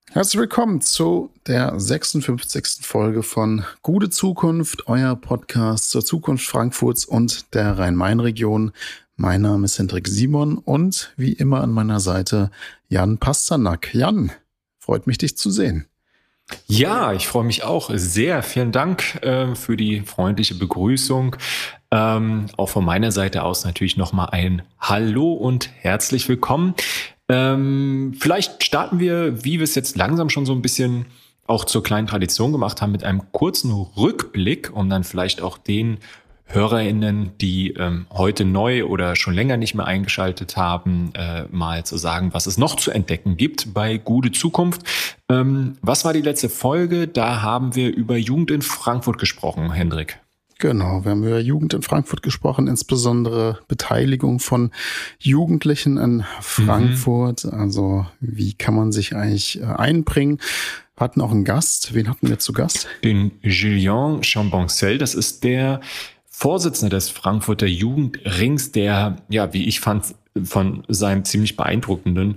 Herzlich willkommen zu der 56. Folge von Gute Zukunft, euer Podcast zur Zukunft Frankfurts und der Rhein-Main-Region. Mein Name ist Hendrik Simon und wie immer an meiner Seite Jan Pasternak. Jan, freut mich, dich zu sehen. Ja, ich freue mich auch sehr. Vielen Dank für die freundliche Begrüßung. Auch von meiner Seite aus natürlich nochmal ein Hallo und herzlich willkommen. Vielleicht starten wir, wie wir es jetzt langsam schon so ein bisschen auch zur kleinen Tradition gemacht haben, mit einem kurzen Rückblick, um dann vielleicht auch den HörerInnen, die heute neu oder schon länger nicht mehr eingeschaltet haben, mal zu sagen, was es noch zu entdecken gibt bei Gute Zukunft. Was war die letzte Folge? Da haben wir über Jugend in Frankfurt gesprochen, Hendrik. Genau, wir haben über Jugend in Frankfurt gesprochen, insbesondere Beteiligung von Jugendlichen in Frankfurt. Also wie kann man sich eigentlich einbringen? Wir hatten auch einen Gast. Wen hatten wir zu Gast? Den Julien Chamboncel, das ist der Vorsitzende des Frankfurter Jugendrings, der, ja, wie ich fand, von seinem ziemlich beeindruckenden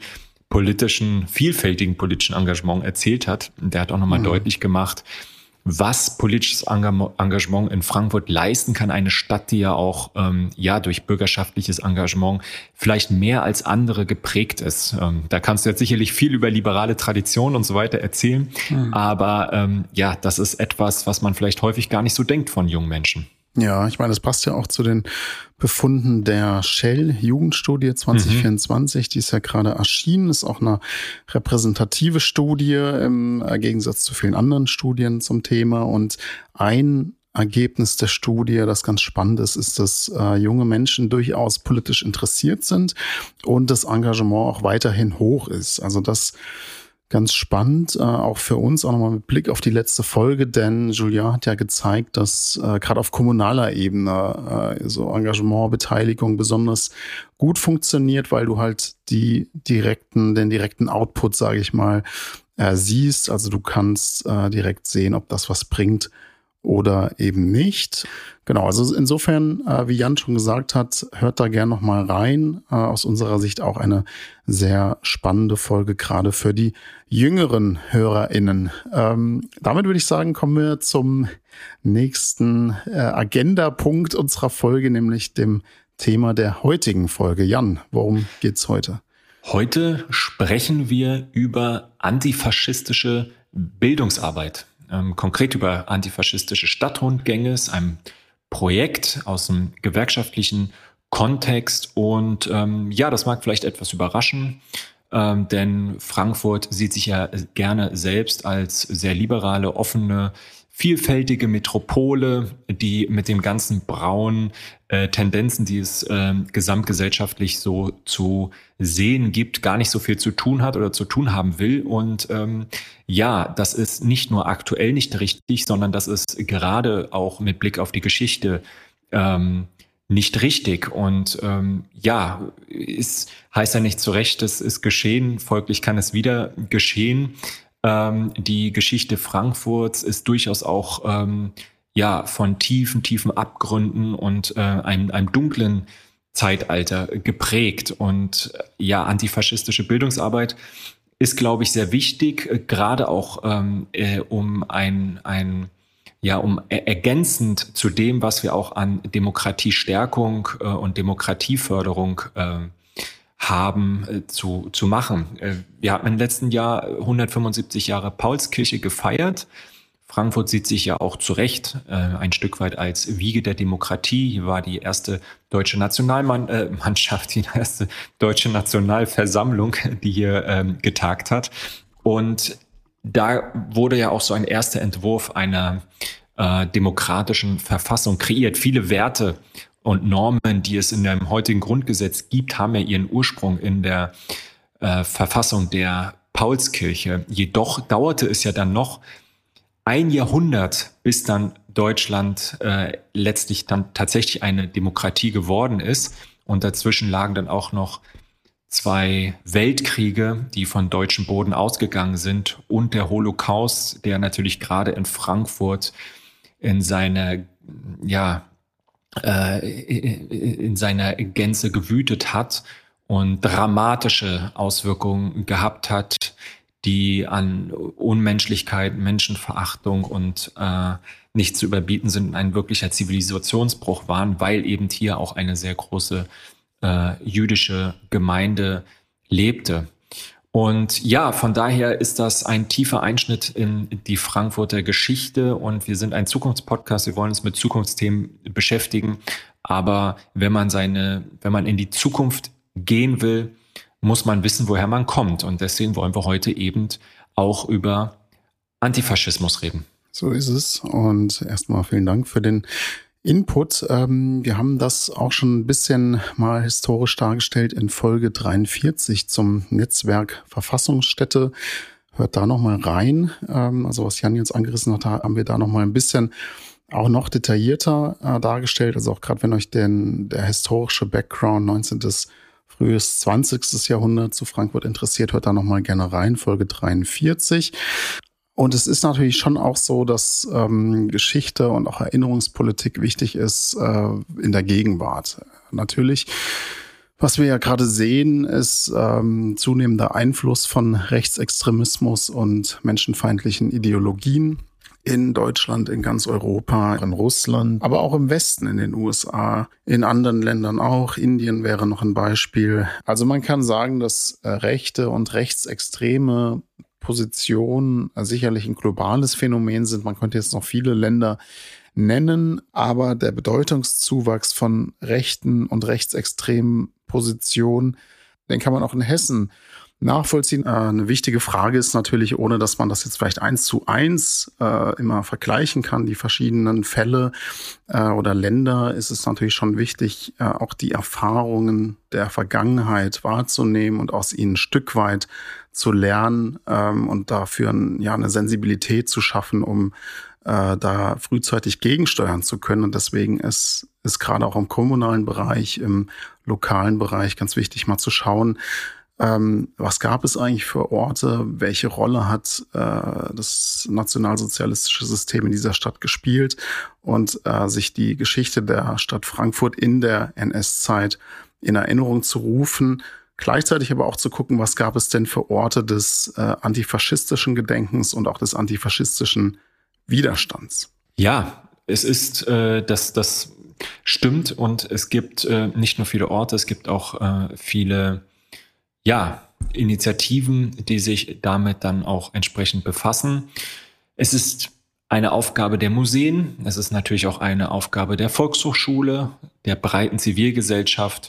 vielfältigen politischen Engagement erzählt hat. Der hat auch nochmal deutlich gemacht, was politisches Engagement in Frankfurt leisten kann. Eine Stadt, die ja auch durch bürgerschaftliches Engagement vielleicht mehr als andere geprägt ist. Da kannst du jetzt sicherlich viel über liberale Traditionen und so weiter erzählen. Aber das ist etwas, was man vielleicht häufig gar nicht so denkt von jungen Menschen. Ja, ich meine, das passt ja auch zu den Befunden der Shell-Jugendstudie 2024, die ist ja gerade erschienen, ist auch eine repräsentative Studie im Gegensatz zu vielen anderen Studien zum Thema. Und ein Ergebnis der Studie, das ganz spannend ist, ist, dass junge Menschen durchaus politisch interessiert sind und das Engagement auch weiterhin hoch ist. Also das ganz spannend, auch für uns, auch nochmal mit Blick auf die letzte Folge, denn Julien hat ja gezeigt, dass gerade auf kommunaler Ebene so Engagement, Beteiligung besonders gut funktioniert, weil du halt den direkten Output, sage ich mal, siehst. Also du kannst direkt sehen, ob das was bringt oder eben nicht. Genau, also insofern, wie Jan schon gesagt hat, hört da gern nochmal rein. Aus unserer Sicht auch eine sehr spannende Folge, gerade für die jüngeren HörerInnen. Damit würde ich sagen, kommen wir zum nächsten Agendapunkt unserer Folge, nämlich dem Thema der heutigen Folge. Jan, worum geht's heute? Heute sprechen wir über antifaschistische Bildungsarbeit. Konkret über antifaschistische Stadtrundgänge, ist ein Projekt aus dem gewerkschaftlichen Kontext und das mag vielleicht etwas überraschen, denn Frankfurt sieht sich ja gerne selbst als sehr liberale, offene, vielfältige Metropole, die mit den ganzen braunen Tendenzen, die es gesamtgesellschaftlich so zu sehen gibt, gar nicht so viel zu tun hat oder zu tun haben will. Und das ist nicht nur aktuell nicht richtig, sondern das ist gerade auch mit Blick auf die Geschichte nicht richtig. Und es heißt ja nicht zu Recht, es ist geschehen, folglich kann es wieder geschehen. Die Geschichte Frankfurts ist durchaus auch von tiefen Abgründen und einem dunklen Zeitalter geprägt. Und antifaschistische Bildungsarbeit ist, glaube ich, sehr wichtig, gerade auch um ergänzend zu dem, was wir auch an Demokratiestärkung und Demokratieförderung haben, zu machen. Wir haben im letzten Jahr 175 Jahre Paulskirche gefeiert. Frankfurt sieht sich ja auch zu Recht ein Stück weit als Wiege der Demokratie. Hier war die erste deutsche Nationalmannschaft, die erste deutsche Nationalversammlung, die hier getagt hat. Und da wurde ja auch so ein erster Entwurf einer demokratischen Verfassung kreiert. Viele Werte und Normen, die es in dem heutigen Grundgesetz gibt, haben ja ihren Ursprung in der Verfassung der Paulskirche. Jedoch dauerte es ja dann noch ein Jahrhundert, bis dann Deutschland letztlich dann tatsächlich eine Demokratie geworden ist. Und dazwischen lagen dann auch noch 2 Weltkriege, die von deutschem Boden ausgegangen sind, und der Holocaust, der natürlich gerade in Frankfurt in seiner Gänze gewütet hat und dramatische Auswirkungen gehabt hat, die an Unmenschlichkeit, Menschenverachtung und nicht zu überbieten sind, ein wirklicher Zivilisationsbruch waren, weil eben hier auch eine sehr große jüdische Gemeinde lebte. Und ja, von daher ist das ein tiefer Einschnitt in die Frankfurter Geschichte und wir sind ein Zukunftspodcast, wir wollen uns mit Zukunftsthemen beschäftigen, aber wenn man in die Zukunft gehen will, muss man wissen, woher man kommt und deswegen wollen wir heute eben auch über Antifaschismus reden. So ist es und erstmal vielen Dank für den Input. Wir haben das auch schon ein bisschen mal historisch dargestellt in Folge 43 zum Netzwerk Verfassungsstätte. Hört da nochmal rein. Also was Jan jetzt angerissen hat, haben wir da nochmal ein bisschen auch noch detaillierter dargestellt. Also auch gerade wenn euch der historische Background 19. frühes 20. Jahrhundert zu Frankfurt interessiert, hört da nochmal gerne rein, Folge 43. Und es ist natürlich schon auch so, dass Geschichte und auch Erinnerungspolitik wichtig ist in der Gegenwart. Natürlich, was wir ja gerade sehen, ist zunehmender Einfluss von Rechtsextremismus und menschenfeindlichen Ideologien in Deutschland, in ganz Europa, in Russland, aber auch im Westen, in den USA, in anderen Ländern auch. Indien wäre noch ein Beispiel. Also man kann sagen, dass rechte und rechtsextreme Positionen sicherlich ein globales Phänomen sind. Man könnte jetzt noch viele Länder nennen, aber der Bedeutungszuwachs von rechten und rechtsextremen Positionen, den kann man auch in Hessen nachvollziehen. Eine wichtige Frage ist natürlich, ohne dass man das jetzt vielleicht 1:1 immer vergleichen kann, die verschiedenen Fälle oder Länder, ist es natürlich schon wichtig, auch die Erfahrungen der Vergangenheit wahrzunehmen und aus ihnen ein Stück weit zu lernen und dafür eine Sensibilität zu schaffen, um da frühzeitig gegensteuern zu können. Und deswegen ist gerade auch im kommunalen Bereich, im lokalen Bereich ganz wichtig, mal zu schauen, was gab es eigentlich für Orte, welche Rolle hat das nationalsozialistische System in dieser Stadt gespielt und sich die Geschichte der Stadt Frankfurt in der NS-Zeit in Erinnerung zu rufen. Gleichzeitig aber auch zu gucken, was gab es denn für Orte des antifaschistischen Gedenkens und auch des antifaschistischen Widerstands. Ja, es ist, das stimmt und es gibt nicht nur viele Orte, es gibt auch viele Initiativen, die sich damit dann auch entsprechend befassen. Es ist eine Aufgabe der Museen, es ist natürlich auch eine Aufgabe der Volkshochschule, der breiten Zivilgesellschaft.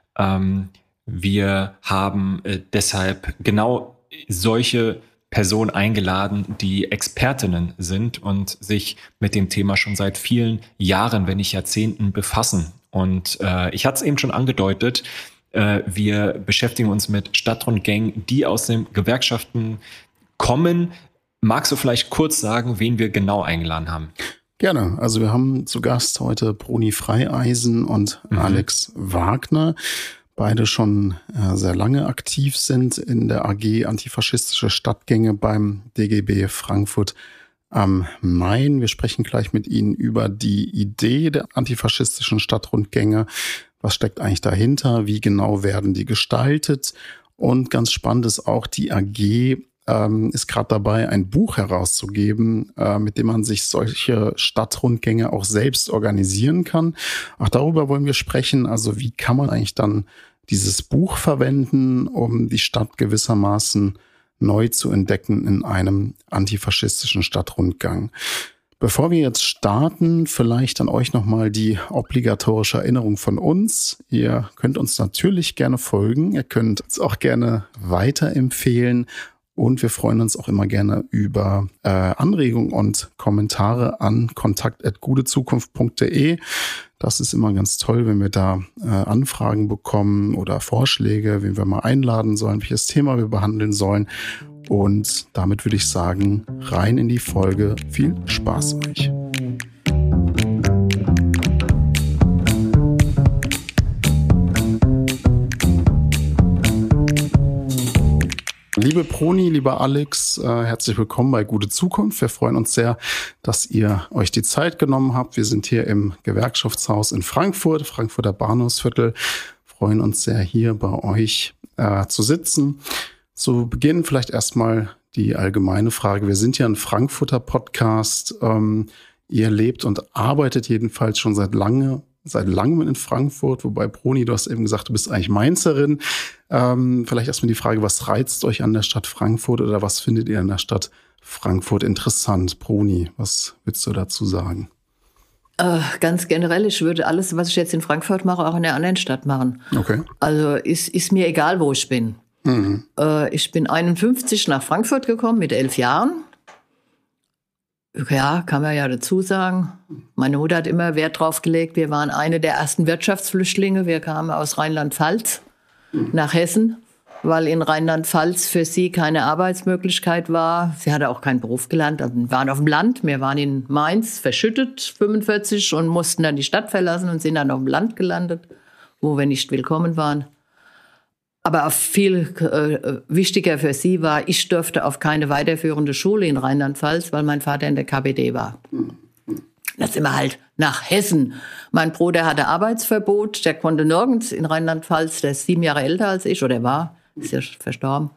Wir haben deshalb genau solche Personen eingeladen, die Expertinnen sind und sich mit dem Thema schon seit vielen Jahren, wenn nicht Jahrzehnten befassen. Und ich hatte es eben schon angedeutet, wir beschäftigen uns mit Stadtrundgängen, die aus den Gewerkschaften kommen. Magst du vielleicht kurz sagen, wen wir genau eingeladen haben? Gerne. Also wir haben zu Gast heute Bruni Freieisen und Alex Wagner. Beide schon sehr lange aktiv sind in der AG Antifaschistische Stadtgänge beim DGB Frankfurt am Main. Wir sprechen gleich mit Ihnen über die Idee der antifaschistischen Stadtrundgänge. Was steckt eigentlich dahinter? Wie genau werden die gestaltet? Und ganz spannend ist auch, die AG ist gerade dabei, ein Buch herauszugeben, mit dem man sich solche Stadtrundgänge auch selbst organisieren kann. Auch darüber wollen wir sprechen. Also wie kann man eigentlich dann dieses Buch verwenden, um die Stadt gewissermaßen neu zu entdecken in einem antifaschistischen Stadtrundgang. Bevor wir jetzt starten, vielleicht an euch nochmal die obligatorische Erinnerung von uns. Ihr könnt uns natürlich gerne folgen, ihr könnt uns auch gerne weiterempfehlen und wir freuen uns auch immer gerne über Anregungen und Kommentare an kontakt@gutezukunft.de. Das ist immer ganz toll, wenn wir da Anfragen bekommen oder Vorschläge, wen wir mal einladen sollen, welches Thema wir behandeln sollen. Und damit würde ich sagen, rein in die Folge. Viel Spaß euch. Liebe Bruni, lieber Alex, herzlich willkommen bei Gute Zukunft. Wir freuen uns sehr, dass ihr euch die Zeit genommen habt. Wir sind hier im Gewerkschaftshaus in Frankfurt, Frankfurter Bahnhofsviertel. Freuen uns sehr, hier bei euch zu sitzen. Zu Beginn vielleicht erstmal die allgemeine Frage. Wir sind ja ein Frankfurter Podcast. Ihr lebt und arbeitet jedenfalls schon seit langem in Frankfurt, wobei Bruni, du hast eben gesagt, du bist eigentlich Mainzerin. Vielleicht erstmal die Frage, was reizt euch an der Stadt Frankfurt oder was findet ihr an der Stadt Frankfurt interessant? Bruni, was würdest du dazu sagen? Ganz generell, ich würde alles, was ich jetzt in Frankfurt mache, auch in einer anderen Stadt machen. Okay. Also ist mir egal, wo ich bin. Mhm. Ich bin 51 nach Frankfurt gekommen mit 11 Jahren. Ja, kann man ja dazu sagen. Meine Mutter hat immer Wert drauf gelegt. Wir waren eine der ersten Wirtschaftsflüchtlinge. Wir kamen aus Rheinland-Pfalz nach Hessen, weil in Rheinland-Pfalz für sie keine Arbeitsmöglichkeit war. Sie hatte auch keinen Beruf gelernt. Wir waren auf dem Land. Wir waren in Mainz verschüttet, 45, und mussten dann die Stadt verlassen und sind dann auf dem Land gelandet, wo wir nicht willkommen waren. Aber viel wichtiger für sie war, ich durfte auf keine weiterführende Schule in Rheinland-Pfalz, weil mein Vater in der KPD war. Da sind wir halt nach Hessen. Mein Bruder hatte Arbeitsverbot, der konnte nirgends in Rheinland-Pfalz, der ist 7 Jahre älter als ich, oder war, ist ja verstorben.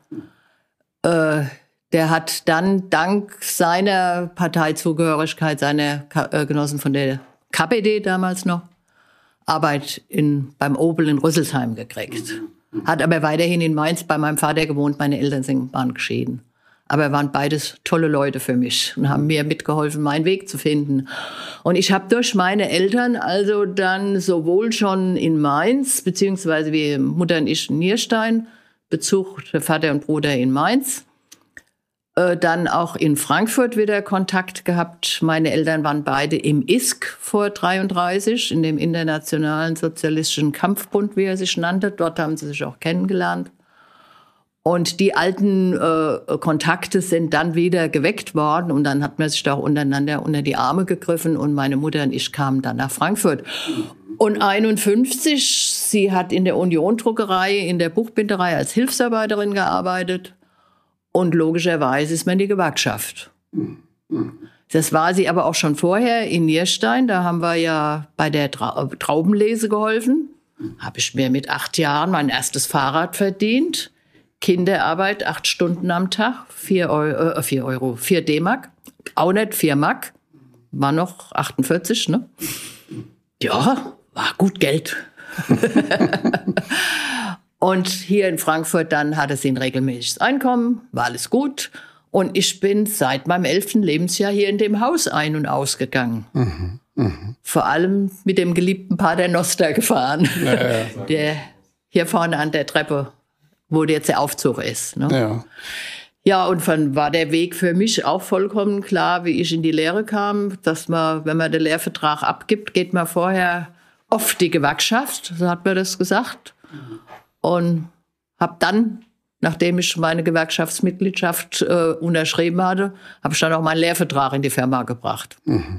Der hat dann dank seiner Parteizugehörigkeit, seiner Genossen von der KPD damals noch, Arbeit beim Opel in Rüsselsheim gekriegt. Hat aber weiterhin in Mainz bei meinem Vater gewohnt. Meine Eltern waren geschieden. Aber waren beides tolle Leute für mich und haben mir mitgeholfen, meinen Weg zu finden. Und ich habe durch meine Eltern also dann sowohl schon in Mainz, beziehungsweise wie Mutter und ich in Nierstein, Bezug der Vater und Bruder in Mainz, dann auch in Frankfurt wieder Kontakt gehabt. Meine Eltern waren beide im ISK vor 33, in dem Internationalen Sozialistischen Kampfbund, wie er sich nannte. Dort haben sie sich auch kennengelernt. Und die alten Kontakte sind dann wieder geweckt worden. Und dann hat man sich da auch untereinander unter die Arme gegriffen. Und meine Mutter und ich kamen dann nach Frankfurt. Und 51, sie hat in der Union-Druckerei, in der Buchbinderei als Hilfsarbeiterin gearbeitet. Und logischerweise ist man in die Gewerkschaft. Das war sie aber auch schon vorher in Nierstein. Da haben wir ja bei der Traubenlese geholfen. Habe ich mir mit 8 Jahren mein erstes Fahrrad verdient. Kinderarbeit, 8 Stunden am Tag, 4 D-Mark. Auch nicht 4 Mark. War noch 48, ne? Ja, war gut Geld. Und hier in Frankfurt dann hatte sie ein regelmäßiges Einkommen, war alles gut. Und ich bin seit meinem 11. Lebensjahr hier in dem Haus ein- und ausgegangen. Vor allem mit dem geliebten Pater Noster gefahren, der hier vorne an der Treppe, wo jetzt der Aufzug ist. Ne? Ja, und dann war der Weg für mich auch vollkommen klar, wie ich in die Lehre kam, dass man, wenn man den Lehrvertrag abgibt, geht man vorher auf die Gewerkschaft, so hat man das gesagt. Und habe dann, nachdem ich meine Gewerkschaftsmitgliedschaft unterschrieben hatte, habe ich dann auch meinen Lehrvertrag in die Firma gebracht.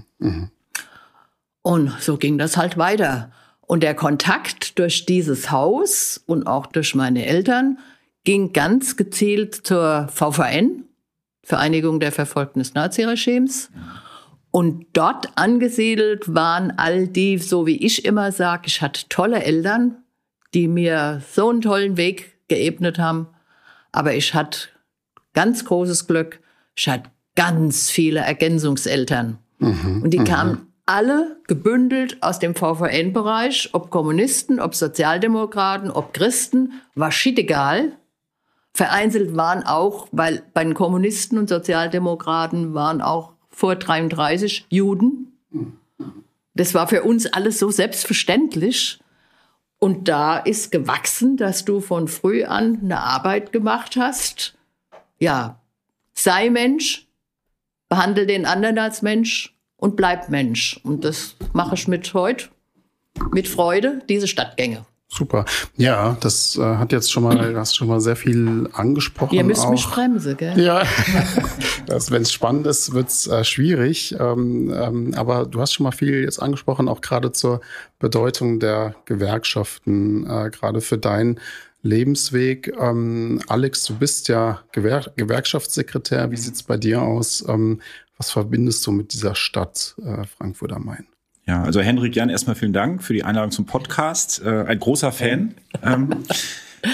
Und so ging das halt weiter. Und der Kontakt durch dieses Haus und auch durch meine Eltern ging ganz gezielt zur VVN, Vereinigung der Verfolgten des Naziregimes. Und dort angesiedelt waren all die, so wie ich immer sage, ich hatte tolle Eltern, die mir so einen tollen Weg geebnet haben. Aber ich hatte ganz großes Glück, ich hatte ganz viele Ergänzungseltern. Und die kamen alle gebündelt aus dem VVN-Bereich, ob Kommunisten, ob Sozialdemokraten, ob Christen, war shit-egal. Vereinzelt waren auch, weil bei den Kommunisten und Sozialdemokraten waren auch vor 33 Juden. Das war für uns alles so selbstverständlich. Und da ist gewachsen, dass du von früh an eine Arbeit gemacht hast. Ja, sei Mensch, behandle den anderen als Mensch und bleib Mensch. Und das mache ich mit Freude, diese Stadtgänge. Super. Ja, das hat jetzt schon mal, hast schon mal sehr viel angesprochen. Ihr müsst mich bremsen, gell? Ja, wenn es spannend ist, wird's schwierig. Aber du hast schon mal viel jetzt angesprochen, auch gerade zur Bedeutung der Gewerkschaften, gerade für deinen Lebensweg. Alex, du bist ja Gewerkschaftssekretär. Wie sieht's bei dir aus? Was verbindest du mit dieser Stadt Frankfurt am Main? Ja, also Hendrik, Jan, erstmal vielen Dank für die Einladung zum Podcast. Ein großer Fan.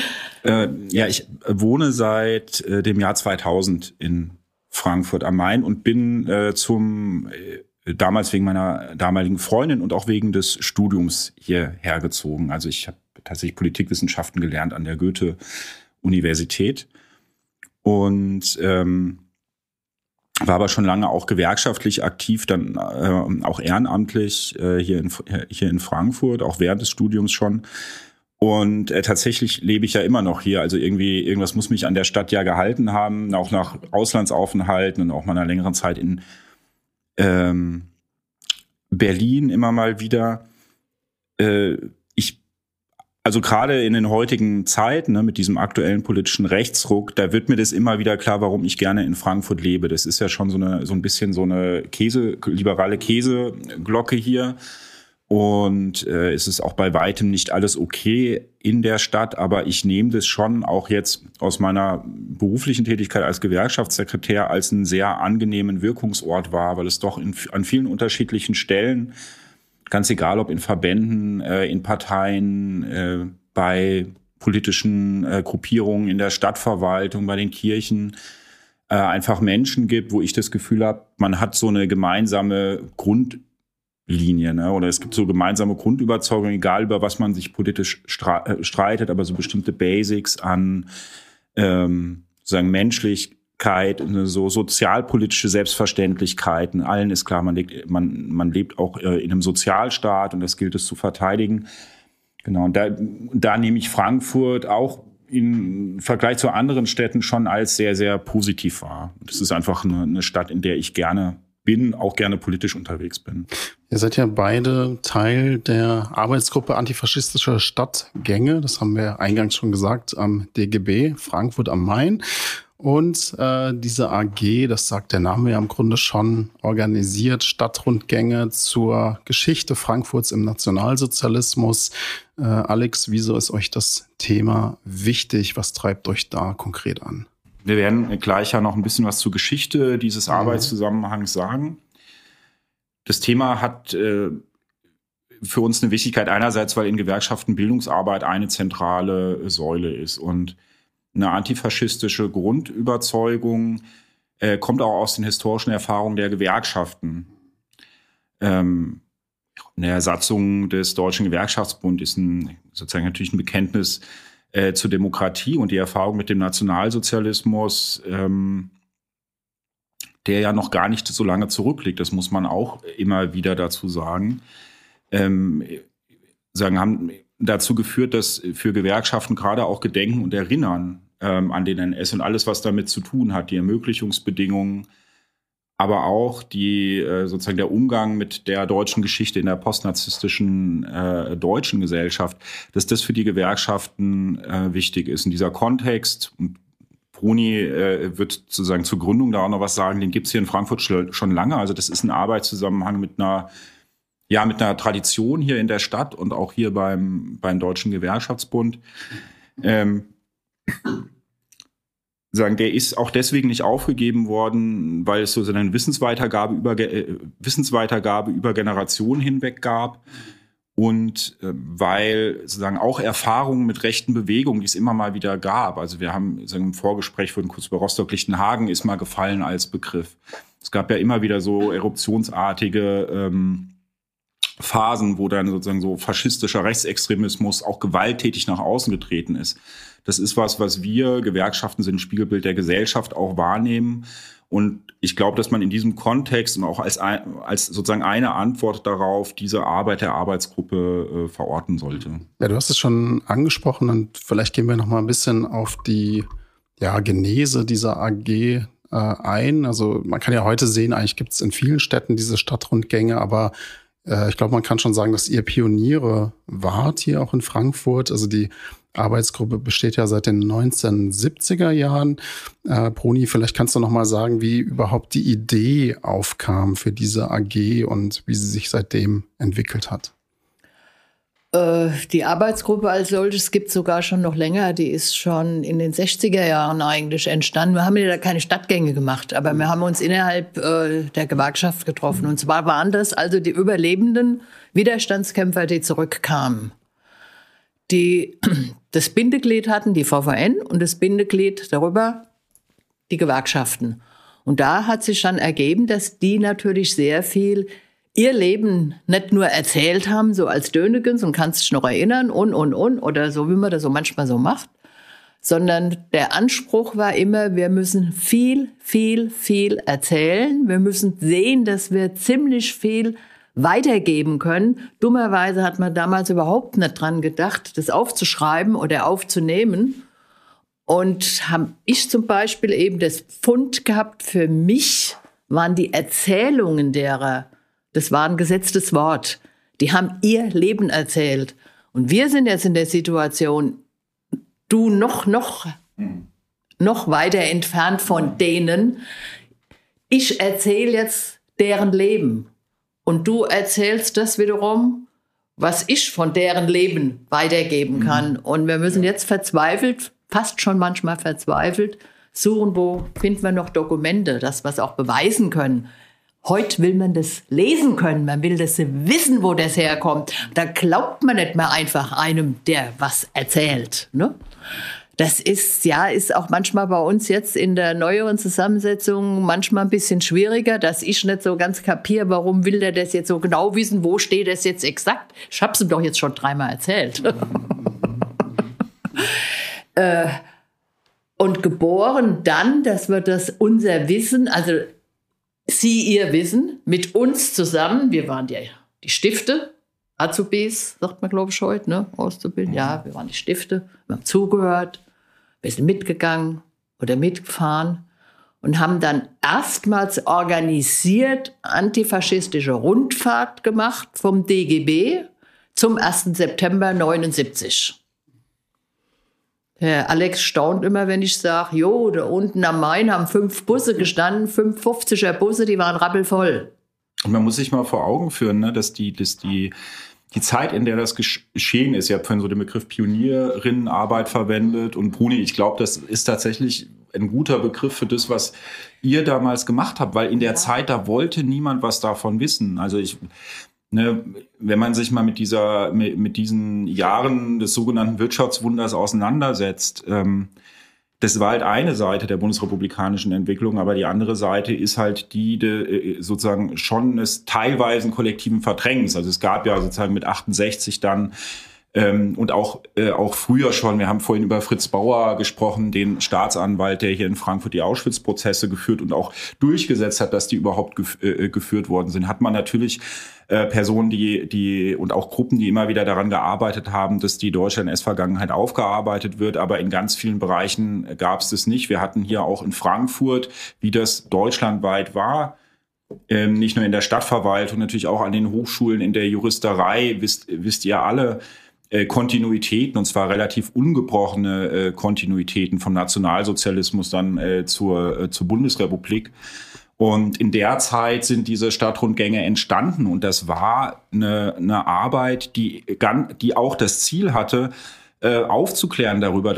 Ich wohne seit dem Jahr 2000 in Frankfurt am Main und bin damals wegen meiner damaligen Freundin und auch wegen des Studiums hierher gezogen. Also ich habe tatsächlich Politikwissenschaften gelernt an der Goethe-Universität und war aber schon lange auch gewerkschaftlich aktiv, dann auch ehrenamtlich hier in Frankfurt, auch während des Studiums schon. Und tatsächlich lebe ich ja immer noch hier. Also irgendwas muss mich an der Stadt ja gehalten haben, auch nach Auslandsaufenthalten und auch mal einer längeren Zeit in Berlin immer mal wieder. Also gerade in den heutigen Zeiten, ne, mit diesem aktuellen politischen Rechtsruck, da wird mir das immer wieder klar, warum ich gerne in Frankfurt lebe. Das ist ja schon so ein bisschen so eine liberale Käseglocke hier. Und es ist auch bei weitem nicht alles okay in der Stadt, aber ich nehme das schon auch jetzt aus meiner beruflichen Tätigkeit als Gewerkschaftssekretär als einen sehr angenehmen Wirkungsort wahr, weil es doch an vielen unterschiedlichen Stellen, ganz egal ob in Verbänden, in Parteien, bei politischen Gruppierungen in der Stadtverwaltung, bei den Kirchen, einfach Menschen gibt, wo ich das Gefühl habe, man hat so eine gemeinsame Grundlinie, ne? Oder es gibt so gemeinsame Grundüberzeugungen, egal über was man sich politisch streitet, aber so bestimmte Basics an sozusagen Menschlichkeit, so sozialpolitische Selbstverständlichkeiten. Allen ist klar, man lebt auch in einem Sozialstaat und das gilt es zu verteidigen. Genau, und da nehme ich Frankfurt auch im Vergleich zu anderen Städten schon als sehr, sehr positiv wahr. Das ist einfach eine Stadt, in der ich gerne bin, auch gerne politisch unterwegs bin. Ihr seid ja beide Teil der Arbeitsgruppe Antifaschistische Stadtgänge. Das haben wir eingangs schon gesagt, am DGB Frankfurt am Main. Und diese AG, das sagt der Name ja im Grunde schon, organisiert Stadtrundgänge zur Geschichte Frankfurts im Nationalsozialismus. Alex, wieso ist euch das Thema wichtig? Was treibt euch da konkret an? Wir werden gleich ja noch ein bisschen was zur Geschichte dieses Arbeitszusammenhangs sagen. Das Thema hat für uns eine Wichtigkeit einerseits, weil in Gewerkschaften Bildungsarbeit eine zentrale Säule ist und eine antifaschistische Grundüberzeugung kommt auch aus den historischen Erfahrungen der Gewerkschaften. Eine Satzung des Deutschen Gewerkschaftsbunds ist sozusagen natürlich ein Bekenntnis zur Demokratie und die Erfahrung mit dem Nationalsozialismus, der ja noch gar nicht so lange zurückliegt, das muss man auch immer wieder dazu sagen, haben dazu geführt, dass für Gewerkschaften gerade auch Gedenken und Erinnern an den NS und alles, was damit zu tun hat, die Ermöglichungsbedingungen, aber auch sozusagen der Umgang mit der deutschen Geschichte in der postnarzisstischen deutschen Gesellschaft, dass das für die Gewerkschaften wichtig ist. In dieser Kontext, und Bruni wird sozusagen zur Gründung da auch noch was sagen, den gibt es hier in Frankfurt schon lange. Also das ist ein Arbeitszusammenhang mit einer Tradition hier in der Stadt und auch hier beim Deutschen Gewerkschaftsbund. Der ist auch deswegen nicht aufgegeben worden, weil es so eine Wissensweitergabe über Generationen hinweg gab und weil sozusagen auch Erfahrungen mit rechten Bewegungen, die es immer mal wieder gab. Also wir haben im Vorgespräch vorhin kurz bei Rostock-Lichtenhagen ist mal gefallen als Begriff. Es gab ja immer wieder so eruptionsartige Phasen, wo dann sozusagen so faschistischer Rechtsextremismus auch gewalttätig nach außen getreten ist. Das ist was wir, Gewerkschaften sind ein Spiegelbild der Gesellschaft, auch wahrnehmen. Und ich glaube, dass man in diesem Kontext und auch als sozusagen eine Antwort darauf diese Arbeit der Arbeitsgruppe verorten sollte. Ja, du hast es schon angesprochen und vielleicht gehen wir noch mal ein bisschen auf die Genese dieser AG ein. Also man kann ja heute sehen, eigentlich gibt es in vielen Städten diese Stadtrundgänge, aber ich glaube, man kann schon sagen, dass ihr Pioniere wart hier auch in Frankfurt. Also die Arbeitsgruppe besteht ja seit den 1970er Jahren. Bruni, vielleicht kannst du noch mal sagen, wie überhaupt die Idee aufkam für diese AG und wie sie sich seitdem entwickelt hat. Die Arbeitsgruppe als solches gibt es sogar schon noch länger. Die ist schon in den 60er Jahren eigentlich entstanden. Wir haben ja keine Stadtgänge gemacht, aber wir haben uns innerhalb der Gewerkschaft getroffen. Und zwar waren das also die überlebenden Widerstandskämpfer, die zurückkamen. die das Bindeglied hatten, die VVN, und das Bindeglied darüber die Gewerkschaften. Und da hat sich dann ergeben, dass die natürlich sehr viel ihr Leben nicht nur erzählt haben, so als Dönegens und kannst dich noch erinnern und, oder so, wie man das so manchmal so macht, sondern der Anspruch war immer, wir müssen viel, viel, viel erzählen. Wir müssen sehen, dass wir ziemlich viel weitergeben können. Dummerweise hat man damals überhaupt nicht dran gedacht, das aufzuschreiben oder aufzunehmen. Und habe ich zum Beispiel eben das Pfund gehabt, für mich waren die Erzählungen derer, das war ein gesetztes Wort, die haben ihr Leben erzählt. Und wir sind jetzt in der Situation, du noch weiter entfernt von denen. Ich erzähle jetzt deren Leben. Und du erzählst das wiederum, was ich von deren Leben weitergeben kann. Und wir müssen jetzt verzweifelt, fast schon manchmal verzweifelt, suchen, wo finden wir noch Dokumente, dass wir es auch beweisen können. Heute will man das lesen können, man will das wissen, wo das herkommt. Da glaubt man nicht mehr einfach einem, der was erzählt. Ne? Das ist auch manchmal bei uns jetzt in der neueren Zusammensetzung manchmal ein bisschen schwieriger, dass ich nicht so ganz kapiere, warum will der das jetzt so genau wissen, wo steht das jetzt exakt. Ich habe es ihm doch jetzt schon 3-mal erzählt. Und geboren dann, dass wir das unser Wissen, also Sie ihr Wissen, mit uns zusammen, wir waren die Stifte, Azubis, sagt man glaube ich heute, ne? Auszubilden, ja, wir waren die Stifte, wir haben zugehört, wir sind mitgegangen oder mitgefahren und haben dann erstmals organisiert antifaschistische Rundfahrt gemacht vom DGB zum 1. September 1979. Herr Alex staunt immer, wenn ich sage, jo, da unten am Main haben 5 Busse gestanden, 5 50er Busse, die waren rappelvoll. Und man muss sich mal vor Augen führen, ne, dass die Zeit, in der das geschehen ist, ihr habt vorhin so den Begriff Pionierinnenarbeit verwendet und Bruni, ich glaube, das ist tatsächlich ein guter Begriff für das, was ihr damals gemacht habt, weil in der Zeit, da wollte niemand was davon wissen. Also wenn man sich mal mit diesen Jahren des sogenannten Wirtschaftswunders auseinandersetzt, das war halt eine Seite der bundesrepublikanischen Entwicklung, aber die andere Seite ist halt die sozusagen schon des teilweisen kollektiven Verdrängens. Also es gab ja sozusagen mit 68 dann und auch früher schon, wir haben vorhin über Fritz Bauer gesprochen, den Staatsanwalt, der hier in Frankfurt die Auschwitz-Prozesse geführt und auch durchgesetzt hat, dass die überhaupt geführt worden sind, hat man natürlich Personen, die und auch Gruppen, die immer wieder daran gearbeitet haben, dass die deutsche NS-Vergangenheit aufgearbeitet wird. Aber in ganz vielen Bereichen gab es das nicht. Wir hatten hier auch in Frankfurt, wie das deutschlandweit war, nicht nur in der Stadtverwaltung, natürlich auch an den Hochschulen, in der Juristerei, wisst ihr alle, Kontinuitäten, und zwar relativ ungebrochene Kontinuitäten vom Nationalsozialismus dann zur Bundesrepublik. Und in der Zeit sind diese Stadtrundgänge entstanden und das war eine Arbeit, die auch das Ziel hatte, aufzuklären darüber,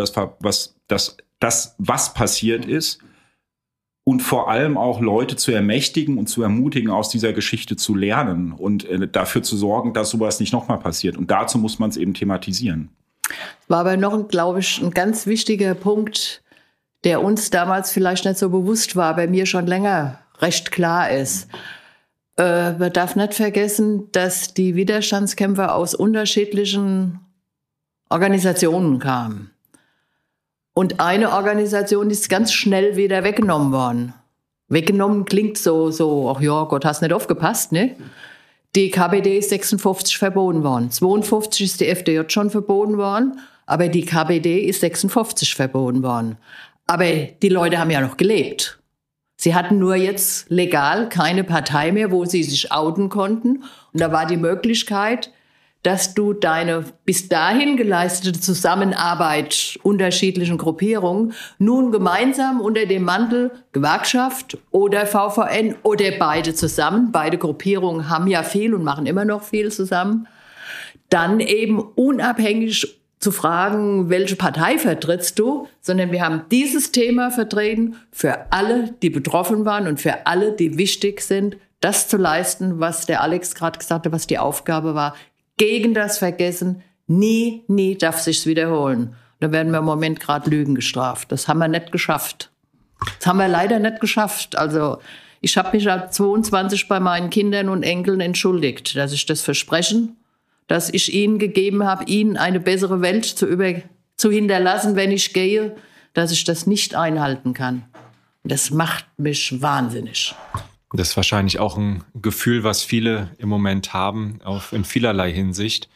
was passiert ist und vor allem auch Leute zu ermächtigen und zu ermutigen, aus dieser Geschichte zu lernen und dafür zu sorgen, dass sowas nicht nochmal passiert. Und dazu muss man es eben thematisieren. War aber noch, glaube ich, ein ganz wichtiger Punkt, der uns damals vielleicht nicht so bewusst war, bei mir schon länger recht klar ist. Man darf nicht vergessen, dass die Widerstandskämpfer aus unterschiedlichen Organisationen kamen. Und eine Organisation ist ganz schnell wieder weggenommen worden. Weggenommen klingt so, ach ja, Gott, hast nicht aufgepasst, ne? Die KPD ist 56 verboten worden. 52 ist die FDJ schon verboten worden, aber die KPD ist 56 verboten worden. Aber die Leute haben ja noch gelebt. Sie hatten nur jetzt legal keine Partei mehr, wo sie sich outen konnten. Und da war die Möglichkeit, dass du deine bis dahin geleistete Zusammenarbeit unterschiedlichen Gruppierungen nun gemeinsam unter dem Mantel Gewerkschaft oder VVN oder beide zusammen, beide Gruppierungen haben ja viel und machen immer noch viel zusammen, dann eben unabhängig zu fragen, welche Partei vertrittst du, sondern wir haben dieses Thema vertreten für alle, die betroffen waren und für alle, die wichtig sind, das zu leisten, was der Alex gerade gesagt hat, was die Aufgabe war, gegen das Vergessen, Nie darf sich's wiederholen. Da werden wir im Moment gerade Lügen gestraft. Das haben wir nicht geschafft. Das haben wir leider nicht geschafft. Also ich habe mich als 22 bei meinen Kindern und Enkeln entschuldigt, dass ich das Versprechen, das ich ihnen gegeben habe, ihnen eine bessere Welt zu hinterlassen, wenn ich gehe, dass ich das nicht einhalten kann. Das macht mich wahnsinnig. Das ist wahrscheinlich auch ein Gefühl, was viele im Moment haben, in vielerlei Hinsicht.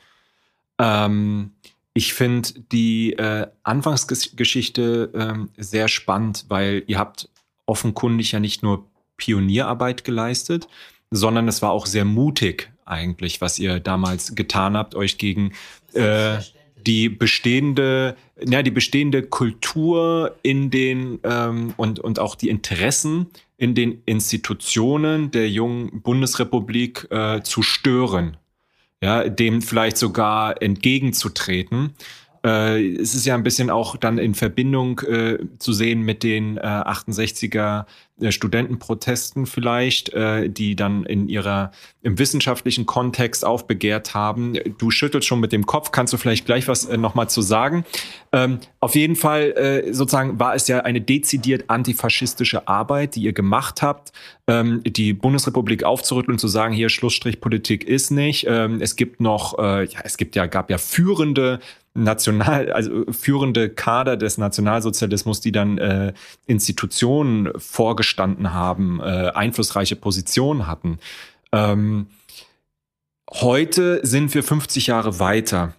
Ich finde die Anfangsgeschichte sehr spannend, weil ihr habt offenkundig ja nicht nur Pionierarbeit geleistet, sondern es war auch sehr mutig eigentlich, was ihr damals getan habt, euch gegen die bestehende Kultur in den und auch die Interessen in den Institutionen der jungen Bundesrepublik zu stören, ja, dem vielleicht sogar entgegenzutreten. Es ist ja ein bisschen auch dann in Verbindung zu sehen mit den 68er Studentenprotesten vielleicht, die dann im wissenschaftlichen Kontext aufbegehrt haben. Du schüttelst schon mit dem Kopf, kannst du vielleicht gleich was nochmal zu sagen? Auf jeden Fall sozusagen war es ja eine dezidiert antifaschistische Arbeit, die ihr gemacht habt, die Bundesrepublik aufzurütteln und zu sagen, hier Schlussstrich Politik ist nicht. Es gab ja führende Kader des Nationalsozialismus, die dann Institutionen vorgestanden haben, einflussreiche Positionen hatten. Heute sind wir 50 Jahre weiter.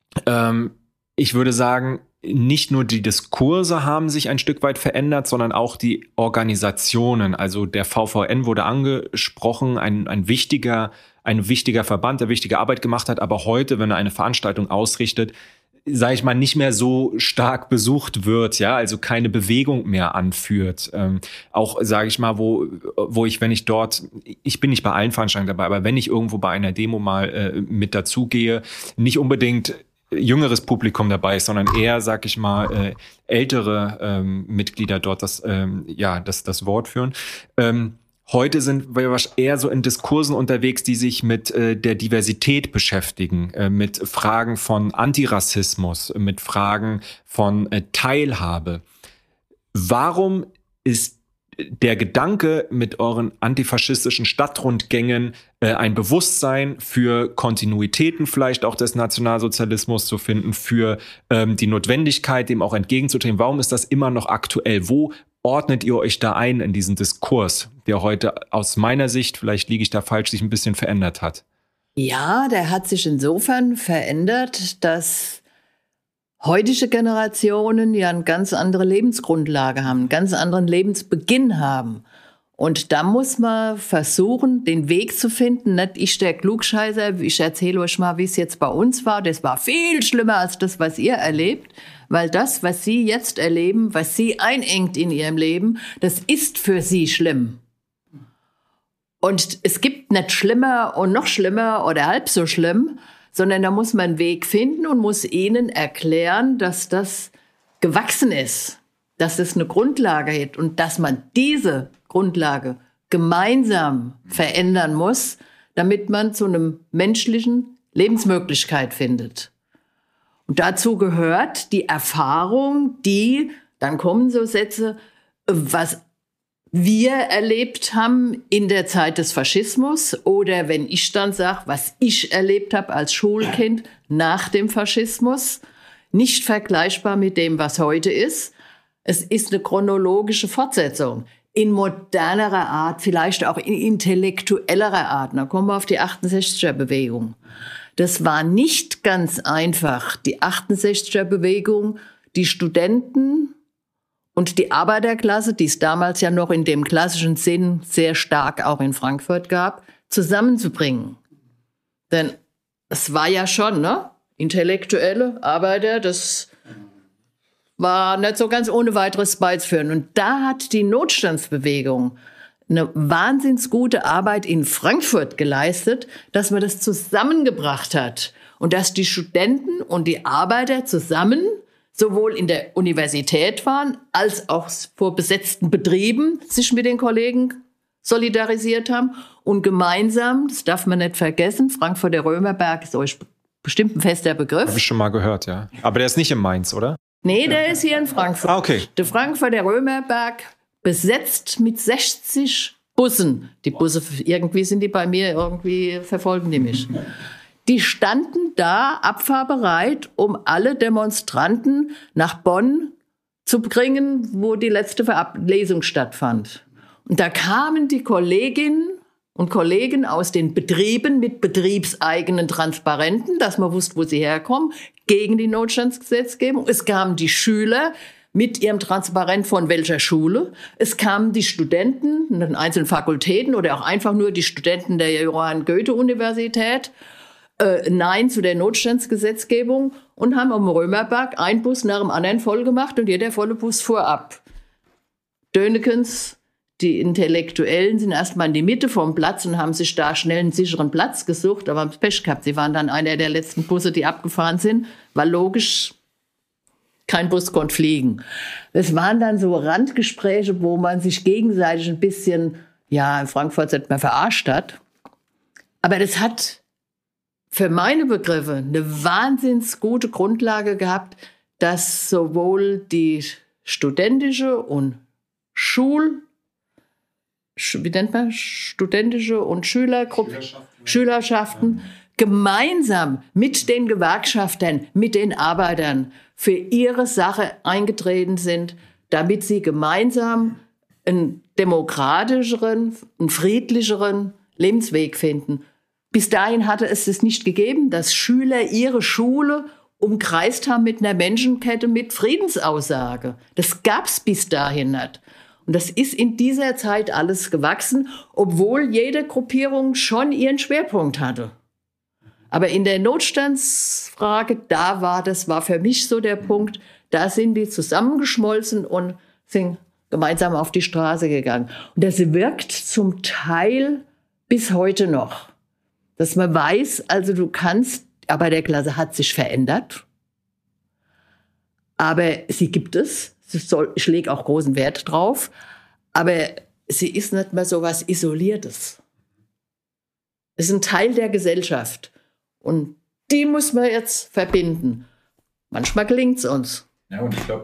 Ich würde sagen, nicht nur die Diskurse haben sich ein Stück weit verändert, sondern auch die Organisationen. Also der VVN wurde angesprochen, ein wichtiger Verband, der wichtige Arbeit gemacht hat, aber heute, wenn er eine Veranstaltung ausrichtet, sage ich mal, nicht mehr so stark besucht wird, ja, also keine Bewegung mehr anführt. Auch, sage ich mal, ich bin nicht bei allen Veranstaltungen dabei, aber wenn ich irgendwo bei einer Demo mal mit dazugehe, nicht unbedingt jüngeres Publikum dabei ist, sondern eher, sag ich mal, ältere Mitglieder dort das Wort führen. Heute sind wir eher so in Diskursen unterwegs, die sich mit der Diversität beschäftigen, mit Fragen von Antirassismus, mit Fragen von Teilhabe. Warum ist der Gedanke mit euren antifaschistischen Stadtrundgängen ein Bewusstsein für Kontinuitäten vielleicht auch des Nationalsozialismus zu finden, für die Notwendigkeit, dem auch entgegenzutreten? Warum ist das immer noch aktuell? Wo ordnet ihr euch da ein in diesen Diskurs, der heute aus meiner Sicht, vielleicht liege ich da falsch, sich ein bisschen verändert hat? Ja, der hat sich insofern verändert, dass heutige Generationen ja eine ganz andere Lebensgrundlage haben, einen ganz anderen Lebensbeginn haben. Und da muss man versuchen, den Weg zu finden. Nicht ich der Klugscheißer, ich erzähle euch mal, wie es jetzt bei uns war. Das war viel schlimmer als das, was ihr erlebt. Weil das, was Sie jetzt erleben, was Sie einengt in Ihrem Leben, das ist für Sie schlimm. Und es gibt nicht schlimmer und noch schlimmer oder halb so schlimm, sondern da muss man einen Weg finden und muss Ihnen erklären, dass das gewachsen ist, dass es eine Grundlage hat und dass man diese Grundlage gemeinsam verändern muss, damit man zu einem menschlichen Lebensmöglichkeit findet. Und dazu gehört die Erfahrung, dann kommen so Sätze, was wir erlebt haben in der Zeit des Faschismus oder wenn ich dann sage, was ich erlebt habe als Schulkind nach dem Faschismus, nicht vergleichbar mit dem, was heute ist. Es ist eine chronologische Fortsetzung. In modernerer Art, vielleicht auch in intellektuellerer Art. Da kommen wir auf die 68er-Bewegung. Das war nicht ganz einfach, die 68er-Bewegung, die Studenten und die Arbeiterklasse, die es damals ja noch in dem klassischen Sinn sehr stark auch in Frankfurt gab, zusammenzubringen. Denn es war ja schon, Intellektuelle, Arbeiter, das war nicht so ganz ohne weiteres beizuführen. Und da hat die Notstandsbewegung eine wahnsinns gute Arbeit in Frankfurt geleistet, dass man das zusammengebracht hat und dass die Studenten und die Arbeiter zusammen sowohl in der Universität waren, als auch vor besetzten Betrieben sich mit den Kollegen solidarisiert haben und gemeinsam, das darf man nicht vergessen, Frankfurter Römerberg ist euch bestimmt ein fester Begriff. Habe ich schon mal gehört, ja. Aber der ist nicht in Mainz, oder? Nee, der ist hier in Frankfurt. Okay. Der Frankfurter Römerberg besetzt mit 60 Bussen. Die Busse, irgendwie sind die bei mir, irgendwie verfolgen die mich. Die standen da abfahrbereit, um alle Demonstranten nach Bonn zu bringen, wo die letzte Lesung stattfand. Und da kamen die Kolleginnen und Kollegen aus den Betrieben mit betriebseigenen Transparenten, dass man wusste, wo sie herkommen, gegen die Notstandsgesetzgebung. Es kamen die Schüler mit ihrem Transparent von welcher Schule. Es kamen die Studenten in den einzelnen Fakultäten oder auch einfach nur die Studenten der Johann Goethe-Universität. Nein zu der Notstandsgesetzgebung und haben am Römerberg einen Bus nach dem anderen voll gemacht und jeder volle Bus fuhr ab. Dönekens, die Intellektuellen, sind erstmal in die Mitte vom Platz und haben sich da schnell einen sicheren Platz gesucht, aber haben Pech gehabt. Sie waren dann einer der letzten Busse, die abgefahren sind, weil logisch kein Bus konnte fliegen. Das waren dann so Randgespräche, wo man sich gegenseitig ein bisschen, ja, in Frankfurt sagt man, verarscht hat. Aber das hat für meine Begriffe eine wahnsinnig gute Grundlage gehabt, dass sowohl die studentische und studentische und Schülerschaften gemeinsam mit den Gewerkschaftern, mit den Arbeitern für ihre Sache eingetreten sind, damit sie gemeinsam einen demokratischeren, einen friedlicheren Lebensweg finden. Bis dahin hatte es nicht gegeben, dass Schüler ihre Schule umkreist haben mit einer Menschenkette mit Friedensaussage. Das gab's bis dahin nicht. Und das ist in dieser Zeit alles gewachsen, obwohl jede Gruppierung schon ihren Schwerpunkt hatte. Aber in der Notstandsfrage, das war für mich so der Punkt, da sind die zusammengeschmolzen und sind gemeinsam auf die Straße gegangen. Und das wirkt zum Teil bis heute noch. Dass man weiß, also du kannst, Arbeiterklasse hat sich verändert, aber sie gibt es. Ich lege auch großen Wert drauf, aber sie ist nicht mehr so was Isoliertes. Es ist ein Teil der Gesellschaft und die muss man jetzt verbinden. Manchmal gelingt es uns. Ja, und ich glaube,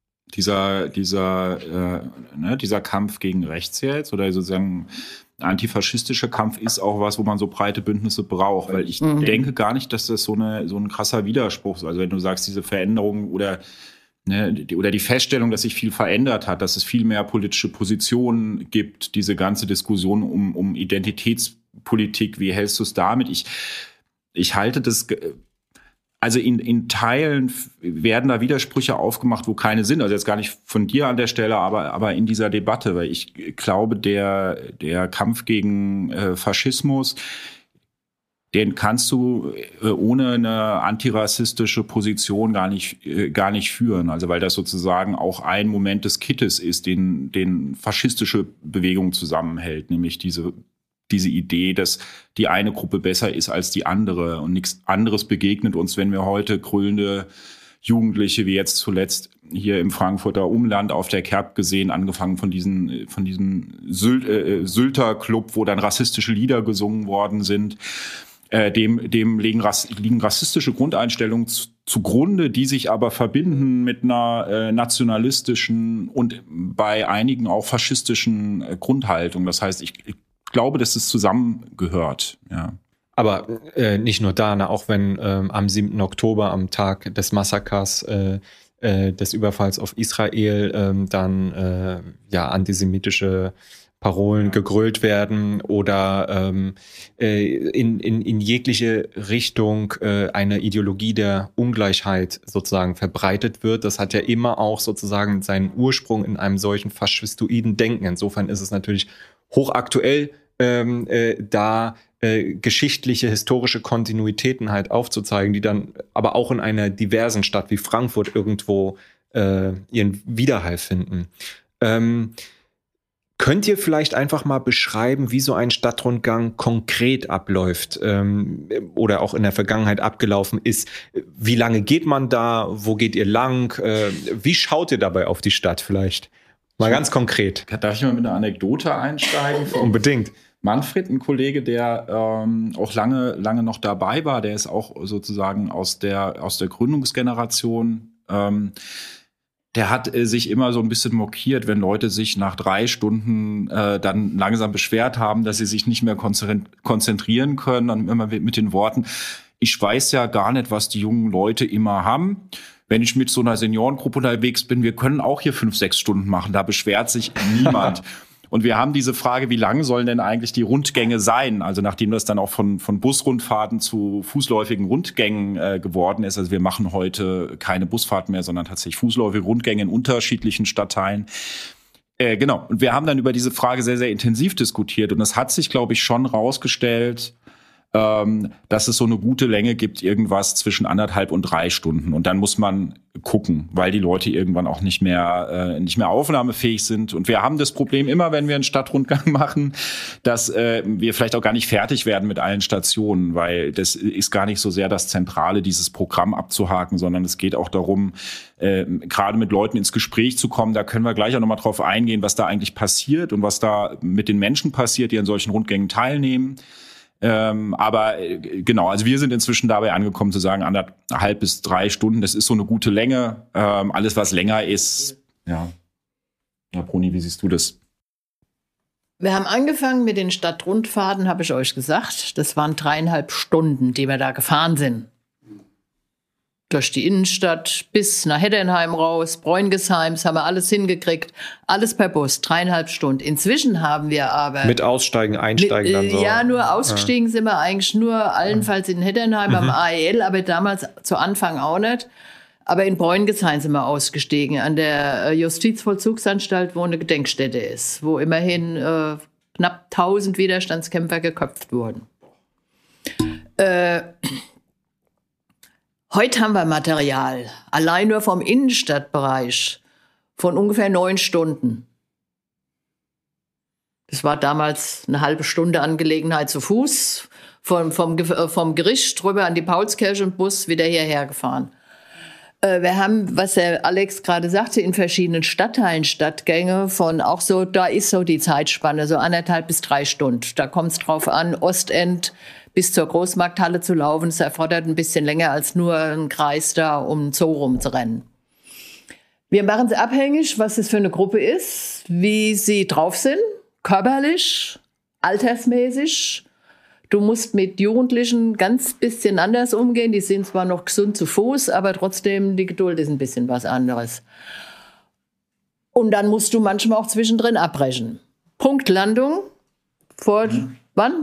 dieser Kampf gegen rechts jetzt oder sozusagen antifaschistischer Kampf ist auch was, wo man so breite Bündnisse braucht, weil ich denke gar nicht, dass das so ein krasser Widerspruch ist. Also wenn du sagst, diese Veränderung oder die Feststellung, dass sich viel verändert hat, dass es viel mehr politische Positionen gibt, diese ganze Diskussion um Identitätspolitik, wie hältst du es damit? Ich halte das, also in Teilen werden da Widersprüche aufgemacht, wo keine sind. Also jetzt gar nicht von dir an der Stelle, aber in dieser Debatte, weil ich glaube, der Kampf gegen Faschismus, den kannst du ohne eine antirassistische Position gar nicht führen. Also weil das sozusagen auch ein Moment des Kittes ist, den faschistische Bewegung zusammenhält, nämlich diese Idee, dass die eine Gruppe besser ist als die andere und nichts anderes begegnet uns, wenn wir heute grölende Jugendliche, wie jetzt zuletzt hier im Frankfurter Umland auf der Kerb gesehen, angefangen von diesem Sylter Club, wo dann rassistische Lieder gesungen worden sind. Dem liegen rassistische Grundeinstellungen zugrunde, die sich aber verbinden mit einer nationalistischen und bei einigen auch faschistischen Grundhaltung. Das heißt, ich glaube, dass es zusammengehört. Ja. Aber nicht nur da, auch wenn am 7. Oktober, am Tag des Massakers, des Überfalls auf Israel, dann antisemitische Parolen gegrölt werden oder in jegliche Richtung eine Ideologie der Ungleichheit sozusagen verbreitet wird. Das hat ja immer auch sozusagen seinen Ursprung in einem solchen faschistoiden Denken. Insofern ist es natürlich hochaktuell, da geschichtliche, historische Kontinuitäten halt aufzuzeigen, die dann aber auch in einer diversen Stadt wie Frankfurt irgendwo ihren Widerhall finden. Könnt ihr vielleicht einfach mal beschreiben, wie so ein Stadtrundgang konkret abläuft oder auch in der Vergangenheit abgelaufen ist? Wie lange geht man da? Wo geht ihr lang? Wie schaut ihr dabei auf die Stadt vielleicht? Mal ganz konkret. Darf ich mal mit einer Anekdote einsteigen? Unbedingt. Manfred, ein Kollege, der auch lange noch dabei war, der ist auch sozusagen aus der Gründungsgeneration. Der hat sich immer so ein bisschen mokiert, wenn Leute sich nach 3 Stunden dann langsam beschwert haben, dass sie sich nicht mehr konzentrieren können. Und immer mit den Worten, ich weiß ja gar nicht, was die jungen Leute immer haben. Wenn ich mit so einer Seniorengruppe unterwegs bin, wir können auch hier 5-6 Stunden machen, da beschwert sich niemand. Und wir haben diese Frage, wie lang sollen denn eigentlich die Rundgänge sein? Also nachdem das dann auch von Busrundfahrten zu fußläufigen Rundgängen geworden ist. Also wir machen heute keine Busfahrten mehr, sondern tatsächlich fußläufige Rundgänge in unterschiedlichen Stadtteilen. Genau. Und wir haben dann über diese Frage sehr, sehr intensiv diskutiert. Und es hat sich, glaube ich, schon rausgestellt, dass es so eine gute Länge gibt, irgendwas zwischen 1,5 und 3 Stunden. Und dann muss man gucken, weil die Leute irgendwann auch nicht mehr aufnahmefähig sind. Und wir haben das Problem immer, wenn wir einen Stadtrundgang machen, dass wir vielleicht auch gar nicht fertig werden mit allen Stationen, weil das ist gar nicht so sehr das Zentrale, dieses Programm abzuhaken, sondern es geht auch darum, gerade mit Leuten ins Gespräch zu kommen. Da können wir gleich auch nochmal drauf eingehen, was da eigentlich passiert und was da mit den Menschen passiert, die an solchen Rundgängen teilnehmen. Aber genau, also wir sind inzwischen dabei angekommen zu sagen, 1,5 bis 3 Stunden, das ist so eine gute Länge. Alles, was länger ist, ja. Ja, Bruni, wie siehst du das? Wir haben angefangen mit den Stadtrundfahrten, habe ich euch gesagt. Das waren 3,5 Stunden, die wir da gefahren sind. Durch die Innenstadt bis nach Heddernheim raus, Bräungesheim, das haben wir alles hingekriegt. Alles per Bus, 3,5 Stunden. Inzwischen haben wir aber... Mit Aussteigen, Einsteigen dann so? Ja, nur ausgestiegen sind wir eigentlich nur allenfalls in Heddernheim am AEL, aber damals zu Anfang auch nicht. Aber in Bräungesheim sind wir ausgestiegen, an der Justizvollzugsanstalt, wo eine Gedenkstätte ist, wo immerhin knapp 1000 Widerstandskämpfer geköpft wurden. Heute haben wir Material, allein nur vom Innenstadtbereich, von ungefähr 9 Stunden. Das war damals eine halbe Stunde Angelegenheit zu Fuß, vom Gericht drüber an die Paulskirche und Bus wieder hierher gefahren. Wir haben, was der Alex gerade sagte, in verschiedenen Stadtteilen Stadtgänge von auch so, da ist so die Zeitspanne, so 1,5 bis 3 Stunden. Da kommt es drauf an, Ostend bis zur Großmarkthalle zu laufen. Das erfordert ein bisschen länger als nur einen Kreis da, um den Zoo rumzurennen. Wir machen es abhängig, was es für eine Gruppe ist, wie sie drauf sind, körperlich, altersmäßig. Du musst mit Jugendlichen ganz bisschen anders umgehen. Die sind zwar noch gesund zu Fuß, aber trotzdem, die Geduld ist ein bisschen was anderes. Und dann musst du manchmal auch zwischendrin abbrechen. Punktlandung wann?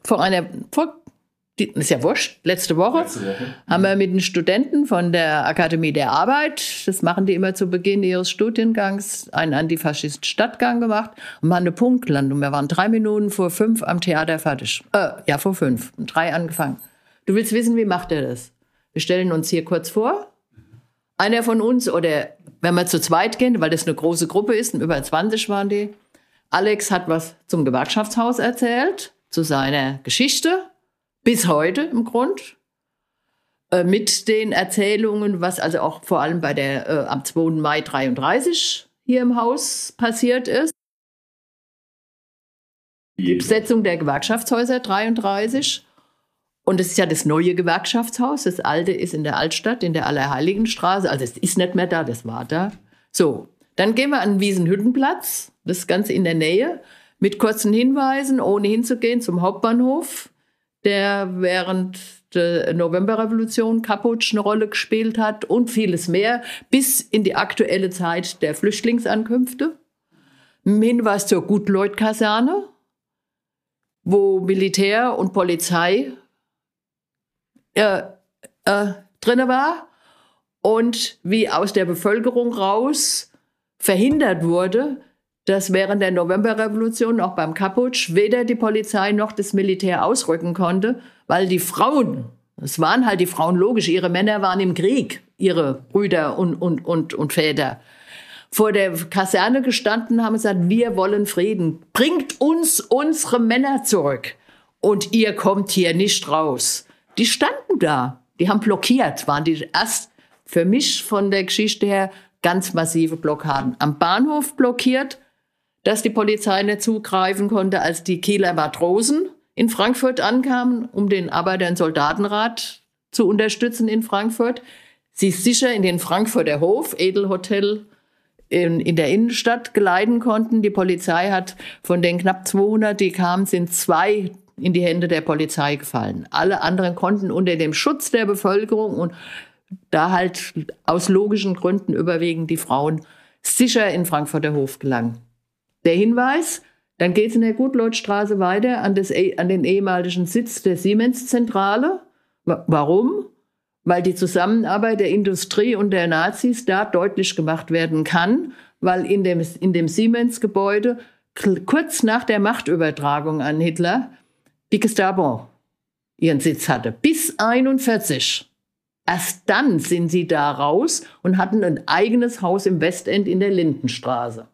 Ist ja wurscht, letzte Woche haben wir mit den Studenten von der Akademie der Arbeit, das machen die immer zu Beginn ihres Studiengangs, einen Antifaschisten-Stadtgang gemacht und machen eine Punktlandung. Wir waren 3 Minuten vor 5 am Theater fertig. Vor 5, um 3 angefangen. Du willst wissen, wie macht er das? Wir stellen uns hier kurz vor. Einer von uns, oder wenn wir zu zweit gehen, weil das eine große Gruppe ist, über 20 waren die, Alex hat was zum Gewerkschaftshaus erzählt, zu seiner Geschichte, bis heute im Grund, mit den Erzählungen, was also auch vor allem bei der am 2. Mai 33 hier im Haus passiert ist. Die Besetzung der Gewerkschaftshäuser 33. Und es ist ja das neue Gewerkschaftshaus. Das alte ist in der Altstadt, in der Allerheiligenstraße. Also es ist nicht mehr da, das war da. So, dann gehen wir an den Wiesenhüttenplatz, das Ganze in der Nähe, mit kurzen Hinweisen, ohne hinzugehen, zum Hauptbahnhof, der während der Novemberrevolution Kaputsch eine Rolle gespielt hat und vieles mehr, bis in die aktuelle Zeit der Flüchtlingsankünfte. Ein Hinweis zur Gutleut-Kaserne, wo Militär und Polizei drin war und wie aus der Bevölkerung raus verhindert wurde, dass während der Novemberrevolution, auch beim Kaputsch, weder die Polizei noch das Militär ausrücken konnte, weil die Frauen, es waren halt die Frauen logisch, ihre Männer waren im Krieg, ihre Brüder und Väter, vor der Kaserne gestanden haben und gesagt, wir wollen Frieden, bringt uns unsere Männer zurück und ihr kommt hier nicht raus. Die standen da, die haben blockiert, waren die erst für mich von der Geschichte her ganz massive Blockaden. Am Bahnhof blockiert, dass die Polizei nicht zugreifen konnte, als die Kieler Matrosen in Frankfurt ankamen, um den Arbeiter- und Soldatenrat zu unterstützen in Frankfurt. Sie sicher in den Frankfurter Hof, Edelhotel in der Innenstadt, geleiten konnten. Die Polizei hat von den knapp 200, die kamen, sind 2 in die Hände der Polizei gefallen. Alle anderen konnten unter dem Schutz der Bevölkerung und da halt aus logischen Gründen überwiegend die Frauen sicher in Frankfurter Hof gelangen. Der Hinweis, dann geht es in der Gutleutstraße weiter an den ehemaligen Sitz der Siemens-Zentrale. Warum? Weil die Zusammenarbeit der Industrie und der Nazis da deutlich gemacht werden kann, weil in dem Siemens-Gebäude kurz nach der Machtübertragung an Hitler die Gestapo ihren Sitz hatte. Bis 1941. Erst dann sind sie da raus und hatten ein eigenes Haus im Westend in der Lindenstraße.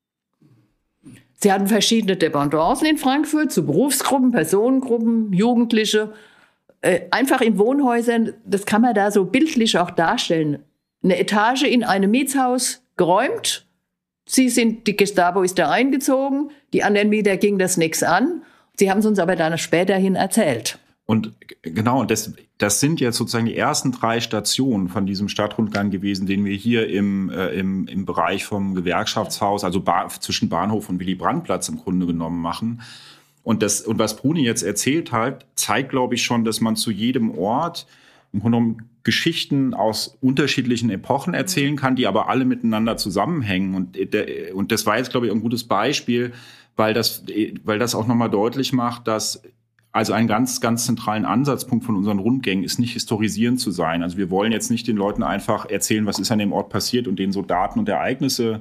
Sie hatten verschiedene Dependancen in Frankfurt zu Berufsgruppen, Personengruppen, Jugendliche. Einfach in Wohnhäusern, das kann man da so bildlich auch darstellen. Eine Etage in einem Mietshaus geräumt. Die Gestapo ist da eingezogen. Die anderen Mieter ging das nichts an. Sie haben es uns aber dann späterhin erzählt. Und genau, das sind jetzt sozusagen die ersten 3 Stationen von diesem Stadtrundgang gewesen, den wir hier im Bereich vom Gewerkschaftshaus, also zwischen Bahnhof und Willy-Brandt-Platz im Grunde genommen machen. Und was Bruni jetzt erzählt hat, zeigt, glaube ich, schon, dass man zu jedem Ort im Grunde genommen Geschichten aus unterschiedlichen Epochen erzählen kann, die aber alle miteinander zusammenhängen. Und das war jetzt, glaube ich, ein gutes Beispiel, weil das auch nochmal deutlich macht, dass also ein ganz, ganz zentralen Ansatzpunkt von unseren Rundgängen ist, nicht historisierend zu sein. Also wir wollen jetzt nicht den Leuten einfach erzählen, was ist an dem Ort passiert und denen so Daten und Ereignisse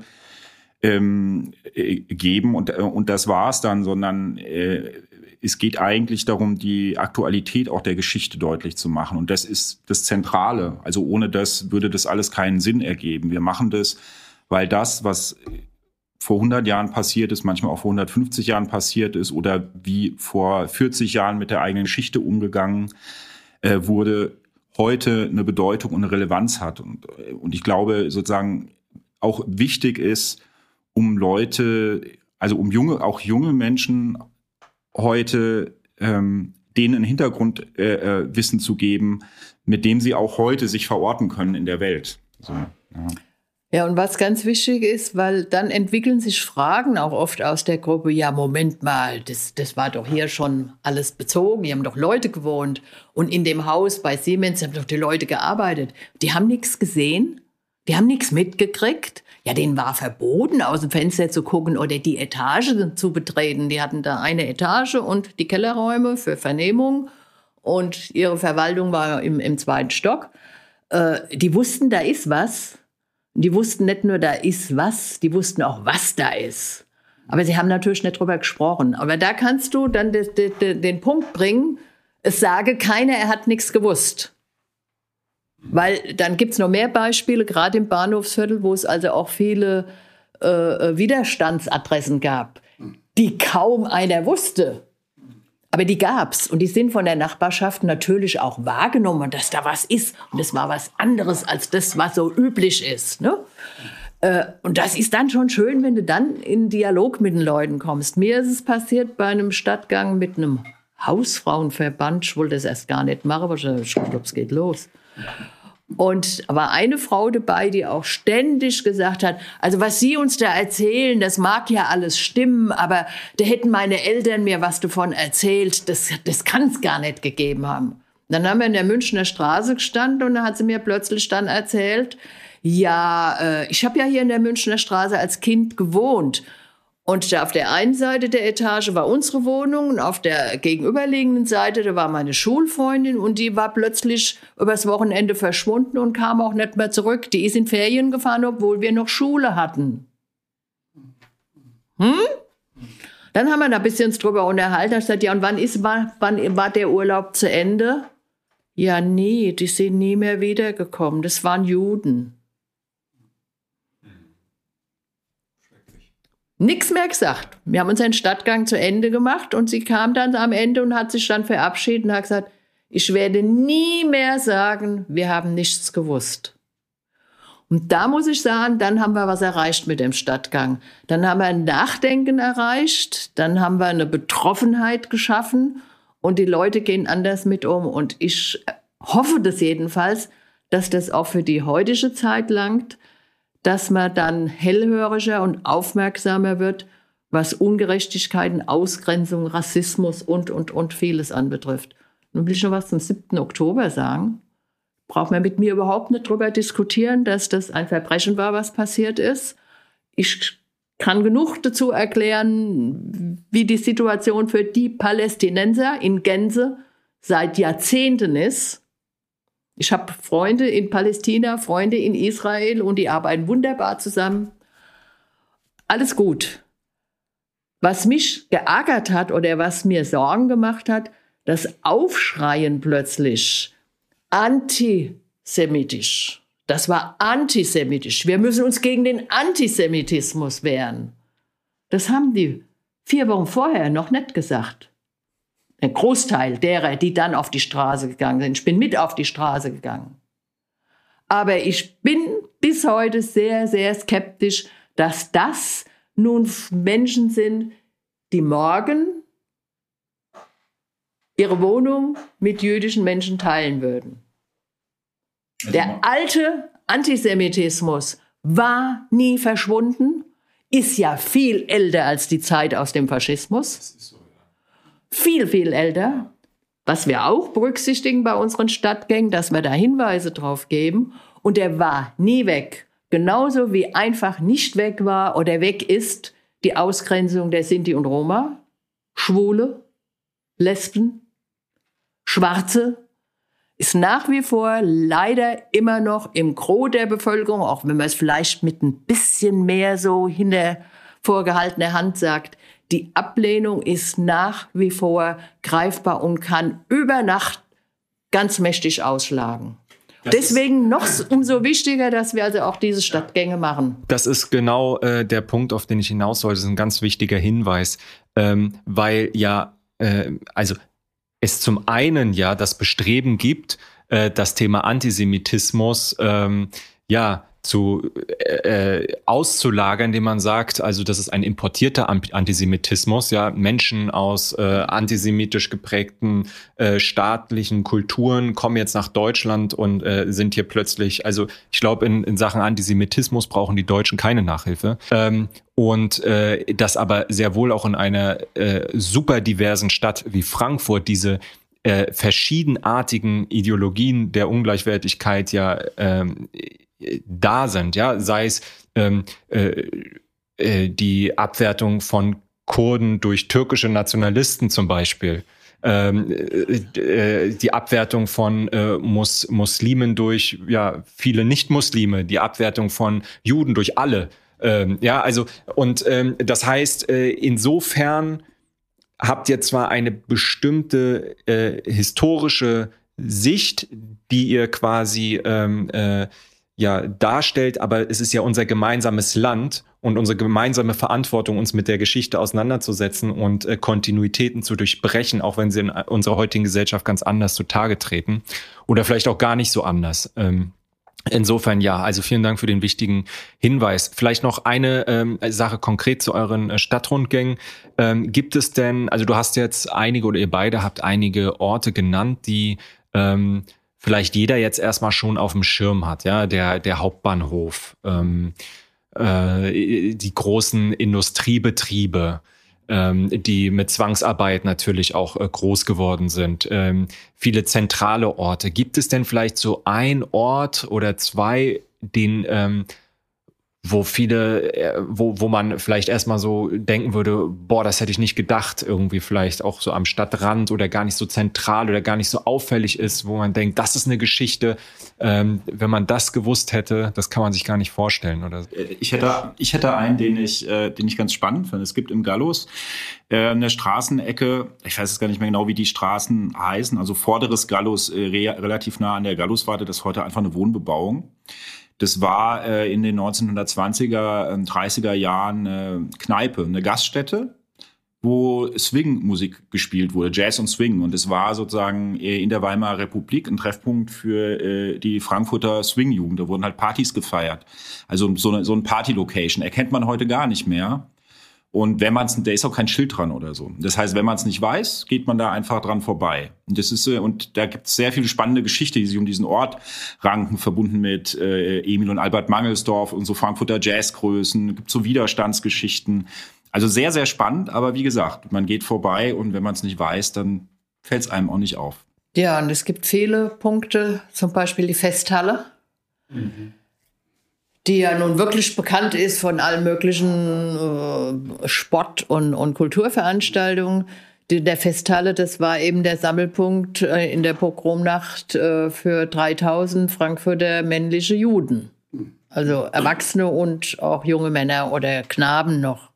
geben und das war's dann, sondern es geht eigentlich darum, die Aktualität auch der Geschichte deutlich zu machen. Und das ist das Zentrale. Also ohne das würde das alles keinen Sinn ergeben. Wir machen das, weil das, was vor 100 Jahren passiert ist, manchmal auch vor 150 Jahren passiert ist oder wie vor 40 Jahren mit der eigenen Geschichte umgegangen wurde, heute eine Bedeutung und eine Relevanz hat. Und ich glaube, sozusagen auch wichtig ist, um Leute, also um junge Menschen heute denen ein Hintergrundwissen zu geben, mit dem sie auch heute sich verorten können in der Welt. So, ja. Ja, und was ganz wichtig ist, weil dann entwickeln sich Fragen auch oft aus der Gruppe, ja, Moment mal, das war doch hier schon alles bezogen, hier haben doch Leute gewohnt und in dem Haus bei Siemens haben doch die Leute gearbeitet. Die haben nichts gesehen, die haben nichts mitgekriegt. Ja, denen war verboten, aus dem Fenster zu gucken oder die Etage zu betreten. Die hatten da eine Etage und die Kellerräume für Vernehmung und ihre Verwaltung war im 2. Stock. Die wussten, da ist was. Die wussten nicht nur, da ist was, die wussten auch, was da ist. Aber sie haben natürlich nicht drüber gesprochen. Aber da kannst du dann den Punkt bringen, es sage keiner, er hat nichts gewusst. Weil dann gibt's noch mehr Beispiele, gerade im Bahnhofsviertel, wo es also auch viele Widerstandsadressen gab, die kaum einer wusste. Aber die gab's und die sind von der Nachbarschaft natürlich auch wahrgenommen, dass da was ist. Und das war was anderes als das, was so üblich ist. Ne? Und das ist dann schon schön, wenn du dann in Dialog mit den Leuten kommst. Mir ist es passiert bei einem Stadtgang mit einem Hausfrauenverband. Ich wollte das erst gar nicht machen, aber ich glaube, es geht los. Und war eine Frau dabei, die auch ständig gesagt hat, also was Sie uns da erzählen, das mag ja alles stimmen, aber da hätten meine Eltern mir was davon erzählt, das kann es gar nicht gegeben haben. Dann haben wir in der Münchner Straße gestanden und da hat sie mir plötzlich dann erzählt, ja, ich habe ja hier in der Münchner Straße als Kind gewohnt. Und da auf der einen Seite der Etage war unsere Wohnung und auf der gegenüberliegenden Seite, da war meine Schulfreundin und die war plötzlich übers Wochenende verschwunden und kam auch nicht mehr zurück. Die ist in Ferien gefahren, obwohl wir noch Schule hatten. Dann haben wir da ein bisschen drüber unterhalten. Ich sagte, ja, und wann war der Urlaub zu Ende? Ja, nee, die sind nie mehr wiedergekommen. Das waren Juden. Nichts mehr gesagt. Wir haben unseren Stadtgang zu Ende gemacht und sie kam dann am Ende und hat sich dann verabschiedet und hat gesagt, ich werde nie mehr sagen, wir haben nichts gewusst. Und da muss ich sagen, dann haben wir was erreicht mit dem Stadtgang. Dann haben wir ein Nachdenken erreicht, dann haben wir eine Betroffenheit geschaffen und die Leute gehen anders mit um. Und ich hoffe das jedenfalls, dass das auch für die heutige Zeit langt, dass man dann hellhöriger und aufmerksamer wird, was Ungerechtigkeiten, Ausgrenzung, Rassismus und vieles anbetrifft. Nun will ich noch was zum 7. Oktober sagen. Braucht man mit mir überhaupt nicht drüber diskutieren, dass das ein Verbrechen war, was passiert ist. Ich kann genug dazu erklären, wie die Situation für die Palästinenser in Gänze seit Jahrzehnten ist. Ich habe Freunde in Palästina, Freunde in Israel und die arbeiten wunderbar zusammen. Alles gut. Was mich geärgert hat oder was mir Sorgen gemacht hat, das Aufschreien plötzlich antisemitisch. Das war antisemitisch. Wir müssen uns gegen den Antisemitismus wehren. Das haben die 4 Wochen vorher noch nicht gesagt. Ein Großteil derer, die dann auf die Straße gegangen sind. Ich bin mit auf die Straße gegangen. Aber ich bin bis heute sehr, sehr skeptisch, dass das nun Menschen sind, die morgen ihre Wohnung mit jüdischen Menschen teilen würden. Der alte Antisemitismus war nie verschwunden, ist ja viel älter als die Zeit aus dem Faschismus. Das ist so, ja. Viel, viel älter. Was wir auch berücksichtigen bei unseren Stadtgängen, dass wir da Hinweise drauf geben. Und der war nie weg. Genauso wie einfach nicht weg war oder weg ist die Ausgrenzung der Sinti und Roma, Schwule, Lesben, Schwarze, ist nach wie vor leider immer noch im Gros der Bevölkerung, auch wenn man es vielleicht mit ein bisschen mehr so hinter vorgehaltener Hand sagt, die Ablehnung ist nach wie vor greifbar und kann über Nacht ganz mächtig ausschlagen. Deswegen noch umso wichtiger, dass wir also auch diese Stadtgänge machen. Das ist genau der Punkt, auf den ich hinaus wollte. Das ist ein ganz wichtiger Hinweis, weil ja, also es zum einen ja das Bestreben gibt, das Thema Antisemitismus auszulagern, indem man sagt, also das ist ein importierter Antisemitismus, ja, Menschen aus antisemitisch geprägten staatlichen Kulturen kommen jetzt nach Deutschland und sind hier plötzlich, also ich glaube, in Sachen Antisemitismus brauchen die Deutschen keine Nachhilfe. Und dass aber sehr wohl auch in einer super diversen Stadt wie Frankfurt diese verschiedenartigen Ideologien der Ungleichwertigkeit ja da sind, ja, sei es die Abwertung von Kurden durch türkische Nationalisten zum Beispiel, die Abwertung von Muslimen durch viele Nicht-Muslime, die Abwertung von Juden durch alle. Das heißt, insofern habt ihr zwar eine bestimmte historische Sicht, die ihr quasi darstellt, aber es ist ja unser gemeinsames Land und unsere gemeinsame Verantwortung, uns mit der Geschichte auseinanderzusetzen und Kontinuitäten zu durchbrechen, auch wenn sie in unserer heutigen Gesellschaft ganz anders zutage treten oder vielleicht auch gar nicht so anders. Insofern also vielen Dank für den wichtigen Hinweis. Vielleicht noch eine Sache konkret zu euren Stadtrundgängen. Gibt es denn, also du hast jetzt einige oder ihr beide habt einige Orte genannt, die vielleicht jeder jetzt erstmal schon auf dem Schirm hat, ja, der Hauptbahnhof, die großen Industriebetriebe, die mit Zwangsarbeit natürlich auch groß geworden sind, viele zentrale Orte. Gibt es denn vielleicht so ein Ort oder zwei, wo man vielleicht erstmal so denken würde, das hätte ich nicht gedacht, irgendwie vielleicht auch so am Stadtrand oder gar nicht so zentral oder gar nicht so auffällig ist, wo man denkt, das ist eine Geschichte, wenn man das gewusst hätte, das kann man sich gar nicht vorstellen, oder? Ich hätte einen, den ich ganz spannend finde. Es gibt im Gallus eine Straßenecke, ich weiß jetzt gar nicht mehr genau, wie die Straßen heißen, also vorderes Gallus, relativ nah an der Galluswarte, das ist heute einfach eine Wohnbebauung. Das war in den 1920er, 30er Jahren eine Kneipe, eine Gaststätte, wo Swing-Musik gespielt wurde, Jazz und Swing. Und es war sozusagen in der Weimarer Republik ein Treffpunkt für die Frankfurter Swing-Jugend. Da wurden halt Partys gefeiert. Also so eine Party-Location. Erkennt man heute gar nicht mehr. Und da ist auch kein Schild dran oder so. Das heißt, wenn man es nicht weiß, geht man da einfach dran vorbei. Und da gibt es sehr viele spannende Geschichten, die sich um diesen Ort ranken, verbunden mit Emil und Albert Mangelsdorf und so Frankfurter Jazzgrößen. Es gibt so Widerstandsgeschichten. Also sehr, sehr spannend. Aber wie gesagt, man geht vorbei und wenn man es nicht weiß, dann fällt es einem auch nicht auf. Ja, und es gibt viele Punkte, zum Beispiel die Festhalle. Die ja nun wirklich bekannt ist von allen möglichen Sport- und Kulturveranstaltungen. Der Festhalle, das war eben der Sammelpunkt in der Pogromnacht für 3000 Frankfurter männliche Juden. Also Erwachsene und auch junge Männer oder Knaben noch.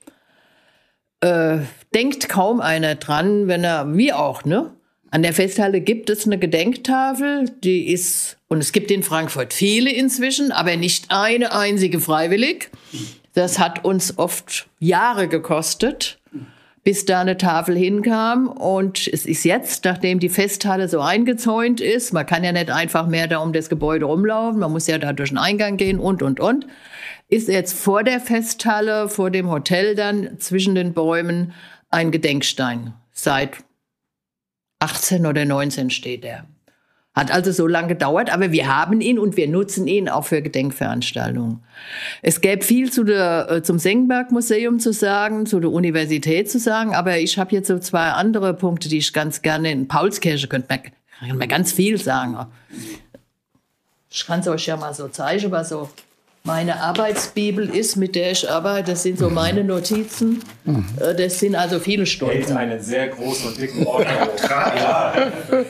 Denkt kaum einer dran, wie auch, ne? An der Festhalle gibt es eine Gedenktafel, die ist, und es gibt in Frankfurt viele inzwischen, aber nicht eine einzige freiwillig. Das hat uns oft Jahre gekostet, bis da eine Tafel hinkam. Und es ist jetzt, nachdem die Festhalle so eingezäunt ist, man kann ja nicht einfach mehr da um das Gebäude rumlaufen, man muss ja da durch den Eingang gehen und, ist jetzt vor der Festhalle, vor dem Hotel dann, zwischen den Bäumen, ein Gedenkstein. Seit 18 oder 19 steht er. Hat also so lange gedauert, aber wir haben ihn und wir nutzen ihn auch für Gedenkveranstaltungen. Es gäbe viel zum Senckenberg-Museum zu sagen, zu der Universität zu sagen, aber ich habe jetzt so 2 andere Punkte, die ich ganz gerne in Paulskirche könnte man ganz viel sagen. Ich kann es euch ja mal so zeigen, was so meine Arbeitsbibel ist, mit der ich arbeite. Das sind so meine Notizen. Das sind also viele Stunden. Hält einen sehr großen und dicken Ordner hoch.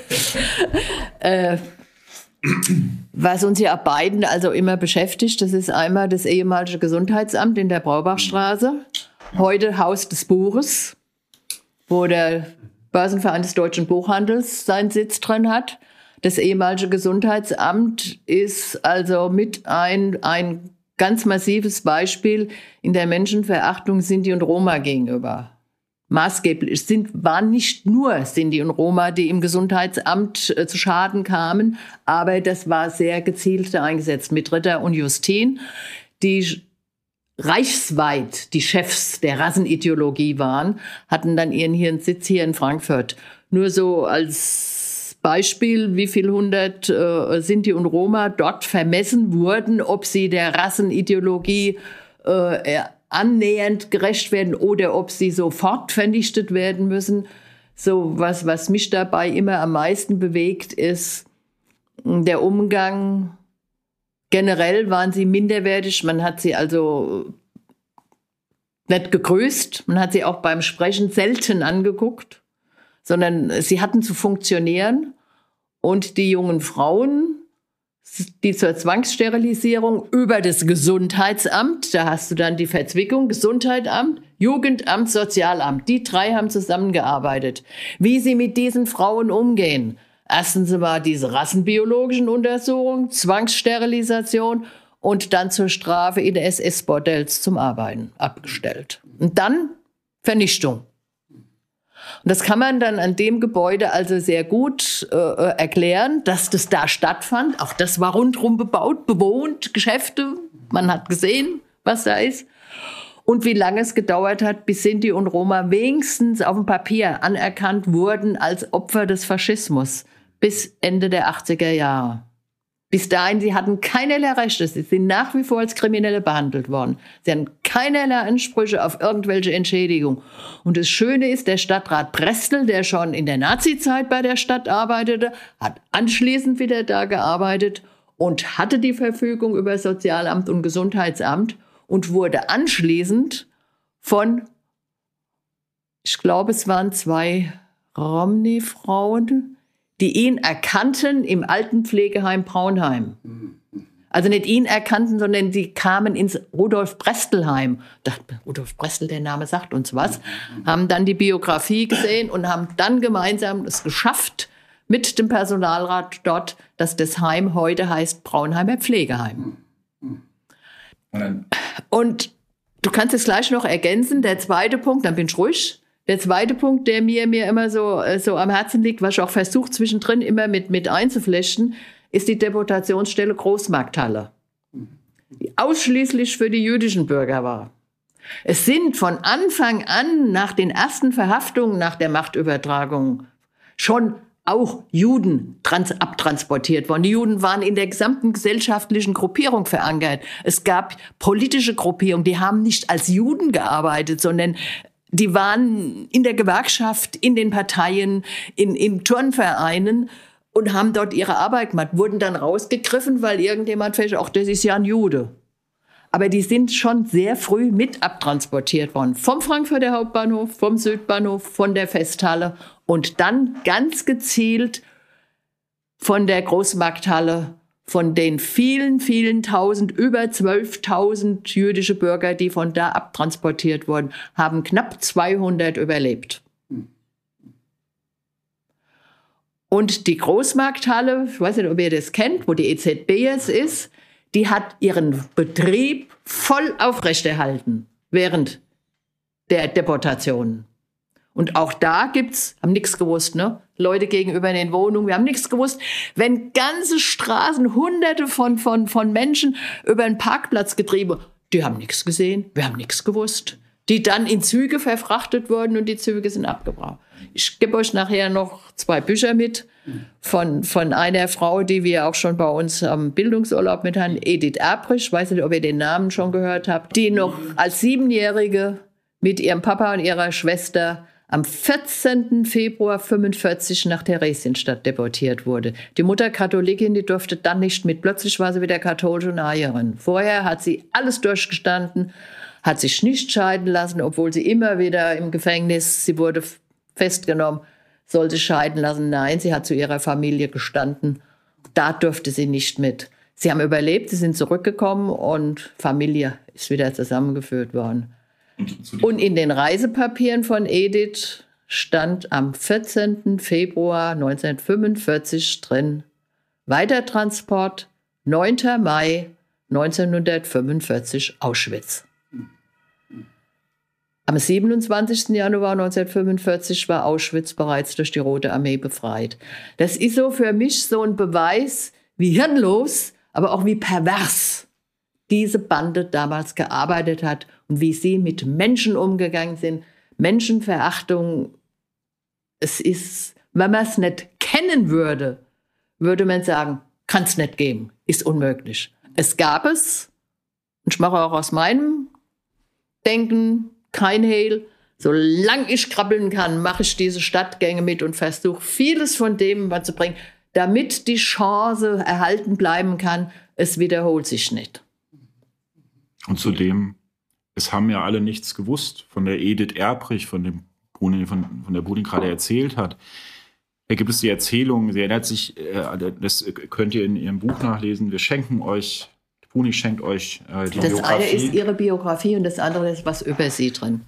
Was uns ja beiden also immer beschäftigt, das ist einmal das ehemalige Gesundheitsamt in der Braubachstraße. Heute Haus des Buches, wo der Börsenverein des Deutschen Buchhandels seinen Sitz drin hat. Das ehemalige Gesundheitsamt ist also mit ein ganz massives Beispiel in der Menschenverachtung Sinti und Roma gegenüber. Maßgeblich waren nicht nur Sinti und Roma, die im Gesundheitsamt zu Schaden kamen, aber das war sehr gezielt eingesetzt mit Ritter und Justin, die reichsweit die Chefs der Rassenideologie waren, hatten dann ihren Sitz hier in Frankfurt. Nur so als Beispiel, wie viel 100 Sinti und Roma dort vermessen wurden, ob sie der Rassenideologie annähernd gerecht werden oder ob sie sofort vernichtet werden müssen. So was mich dabei immer am meisten bewegt, ist der Umgang. Generell waren sie minderwertig. Man hat sie also nicht gegrüßt. Man hat sie auch beim Sprechen selten angeguckt, sondern sie hatten zu funktionieren. Und die jungen Frauen, die zur Zwangssterilisierung über das Gesundheitsamt, da hast du dann die Verzwickung, Gesundheitsamt, Jugendamt, Sozialamt, die 3 haben zusammengearbeitet. Wie sie mit diesen Frauen umgehen. Erstens war diese rassenbiologischen Untersuchungen, Zwangssterilisation und dann zur Strafe in SS-Bordells zum Arbeiten abgestellt. Und dann Vernichtung. Und das kann man dann an dem Gebäude also sehr gut erklären, dass das da stattfand. Auch das war rundherum bebaut, bewohnt, Geschäfte. Man hat gesehen, was da ist. Und wie lange es gedauert hat, bis Sinti und Roma wenigstens auf dem Papier anerkannt wurden als Opfer des Faschismus. Bis Ende der 80er Jahre. Bis dahin, sie hatten keinerlei Rechte. Sie sind nach wie vor als Kriminelle behandelt worden. Sie hatten keinerlei Ansprüche auf irgendwelche Entschädigung. Und das Schöne ist, der Stadtrat Prestel, der schon in der Nazizeit bei der Stadt arbeitete, hat anschließend wieder da gearbeitet und hatte die Verfügung über Sozialamt und Gesundheitsamt und wurde anschließend von, ich glaube, es waren 2 Romney-Frauen, die ihn erkannten im Altenpflegeheim Braunheim. Also nicht ihn erkannten, sondern die kamen ins Rudolf-Prestel-Heim. Dachte, Rudolf Prestel, der Name sagt uns was. Haben dann die Biografie gesehen und haben dann gemeinsam es geschafft, mit dem Personalrat dort, dass das Heim heute heißt Braunheimer Pflegeheim. Und du kannst es gleich noch ergänzen. Der zweite Punkt, dann bin ich ruhig. Der zweite Punkt, der mir immer so am Herzen liegt, was ich auch versuche zwischendrin immer mit einzuflechten, ist die Deportationsstelle Großmarkthalle, die ausschließlich für die jüdischen Bürger war. Es sind von Anfang an nach den ersten Verhaftungen, nach der Machtübertragung schon auch Juden abtransportiert worden. Die Juden waren in der gesamten gesellschaftlichen Gruppierung verankert. Es gab politische Gruppierungen, die haben nicht als Juden gearbeitet, sondern die waren in der Gewerkschaft, in den Parteien, in Turnvereinen und haben dort ihre Arbeit gemacht, wurden dann rausgegriffen, weil irgendjemand fällt, ach, das ist ja ein Jude. Aber die sind schon sehr früh mit abtransportiert worden. Vom Frankfurter Hauptbahnhof, vom Südbahnhof, von der Festhalle und dann ganz gezielt von der Großmarkthalle, von den vielen, vielen tausend, über 12.000 jüdische Bürger, die von da abtransportiert wurden, haben knapp 200 überlebt. Und die Großmarkthalle, ich weiß nicht, ob ihr das kennt, wo die EZB jetzt ist, die hat ihren Betrieb voll aufrechterhalten während der Deportationen. Und auch da haben nichts gewusst, ne? Leute gegenüber in den Wohnungen, wir haben nichts gewusst. Wenn ganze Straßen, Hunderte von Menschen über einen Parkplatz getrieben, die haben nichts gesehen, wir haben nichts gewusst. Die dann in Züge verfrachtet wurden und die Züge sind abgebracht. Ich gebe euch nachher noch 2 Bücher mit von einer Frau, die wir auch schon bei uns am Bildungsurlaub mit haben, Edith Erbrich, ich weiß nicht, ob ihr den Namen schon gehört habt, die noch als 7-Jährige mit ihrem Papa und ihrer Schwester am 14. Februar 1945 nach Theresienstadt deportiert wurde. Die Mutter Katholikin, die durfte dann nicht mit. Plötzlich war sie wieder katholische Naierin. Vorher hat sie alles durchgestanden, hat sich nicht scheiden lassen, obwohl sie immer wieder im Gefängnis, sie wurde festgenommen, sollte scheiden lassen. Nein, sie hat zu ihrer Familie gestanden. Da durfte sie nicht mit. Sie haben überlebt, sie sind zurückgekommen und Familie ist wieder zusammengeführt worden. Und in den Reisepapieren von Edith stand am 14. Februar 1945 drin, Weitertransport 9. Mai 1945 Auschwitz. Am 27. Januar 1945 war Auschwitz bereits durch die Rote Armee befreit. Das ist so für mich so ein Beweis, wie hirnlos, aber auch wie pervers diese Bande damals gearbeitet hat und wie sie mit Menschen umgegangen sind. Menschenverachtung, es ist, wenn man es nicht kennen würde, würde man sagen, kann es nicht geben, ist unmöglich. Es gab es, und ich mache auch aus meinem Denken kein Hehl. Solange ich krabbeln kann, mache ich diese Stadtgänge mit und versuche vieles von dem zu bringen, damit die Chance erhalten bleiben kann, es wiederholt sich nicht. Und zudem, es haben ja alle nichts gewusst von der Edith Erbrich, von der Bruni gerade erzählt hat. Da gibt es die Erzählung, sie erinnert sich, das könnt ihr in ihrem Buch nachlesen, Bruni schenkt euch die Biografie. Das eine ist ihre Biografie und das andere ist was über sie drin.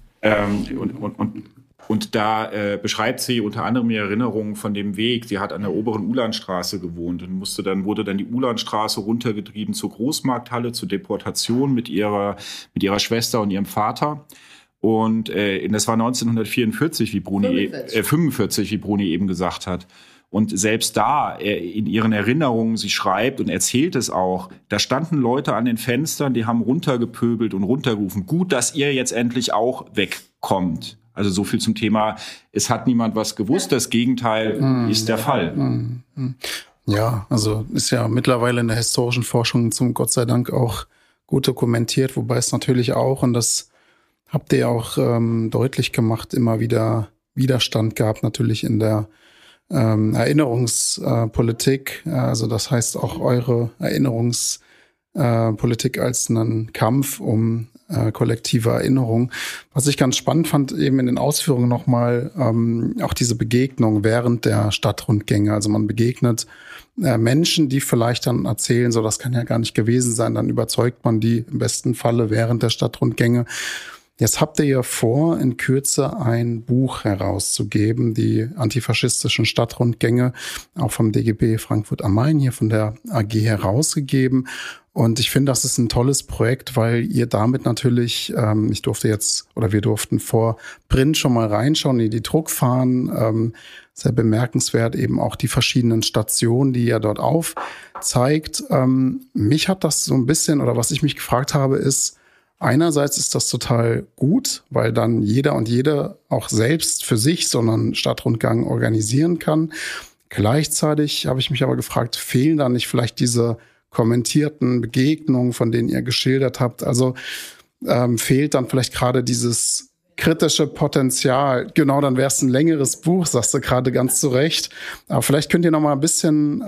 Und da beschreibt sie unter anderem ihre Erinnerungen von dem Weg. Sie hat an der oberen Ulanstraße gewohnt und wurde dann die Ulanstraße runtergetrieben zur Großmarkthalle, zur Deportation mit ihrer Schwester und ihrem Vater. Und das war 1944, wie Bruni 45, wie Bruni eben gesagt hat. Und selbst da, in ihren Erinnerungen, sie schreibt und erzählt es auch, da standen Leute an den Fenstern, die haben runtergepöbelt und runtergerufen. Gut, dass ihr jetzt endlich auch wegkommt. Also so viel zum Thema, es hat niemand was gewusst. Das Gegenteil ist der Fall. Ja, also ist ja mittlerweile in der historischen Forschung zum Gott sei Dank auch gut dokumentiert, wobei es natürlich auch, und das habt ihr auch deutlich gemacht, immer wieder Widerstand gab natürlich in der Erinnerungspolitik. Also das heißt auch eure Erinnerungspolitik als einen Kampf um kollektive Erinnerung. Was ich ganz spannend fand, eben in den Ausführungen nochmal, auch diese Begegnung während der Stadtrundgänge. Also man begegnet Menschen, die vielleicht dann erzählen, so das kann ja gar nicht gewesen sein, dann überzeugt man die im besten Falle während der Stadtrundgänge. Jetzt habt ihr ja vor, in Kürze ein Buch herauszugeben, die antifaschistischen Stadtrundgänge, auch vom DGB Frankfurt am Main, hier von der AG herausgegeben. Und ich finde, das ist ein tolles Projekt, weil ihr damit natürlich, wir durften vor Print schon mal reinschauen in die Druckfahnen. Sehr bemerkenswert eben auch die verschiedenen Stationen, die ihr dort aufzeigt. Mich hat das so ein bisschen, oder was ich mich gefragt habe, ist, einerseits ist das total gut, weil dann jeder und jede auch selbst für sich so einen Stadtrundgang organisieren kann. Gleichzeitig habe ich mich aber gefragt, fehlen da nicht vielleicht diese kommentierten Begegnungen, von denen ihr geschildert habt? Also fehlt dann vielleicht gerade dieses kritische Potenzial. Genau, dann wäre es ein längeres Buch, sagst du gerade ganz zu Recht. Aber vielleicht könnt ihr noch mal ein bisschen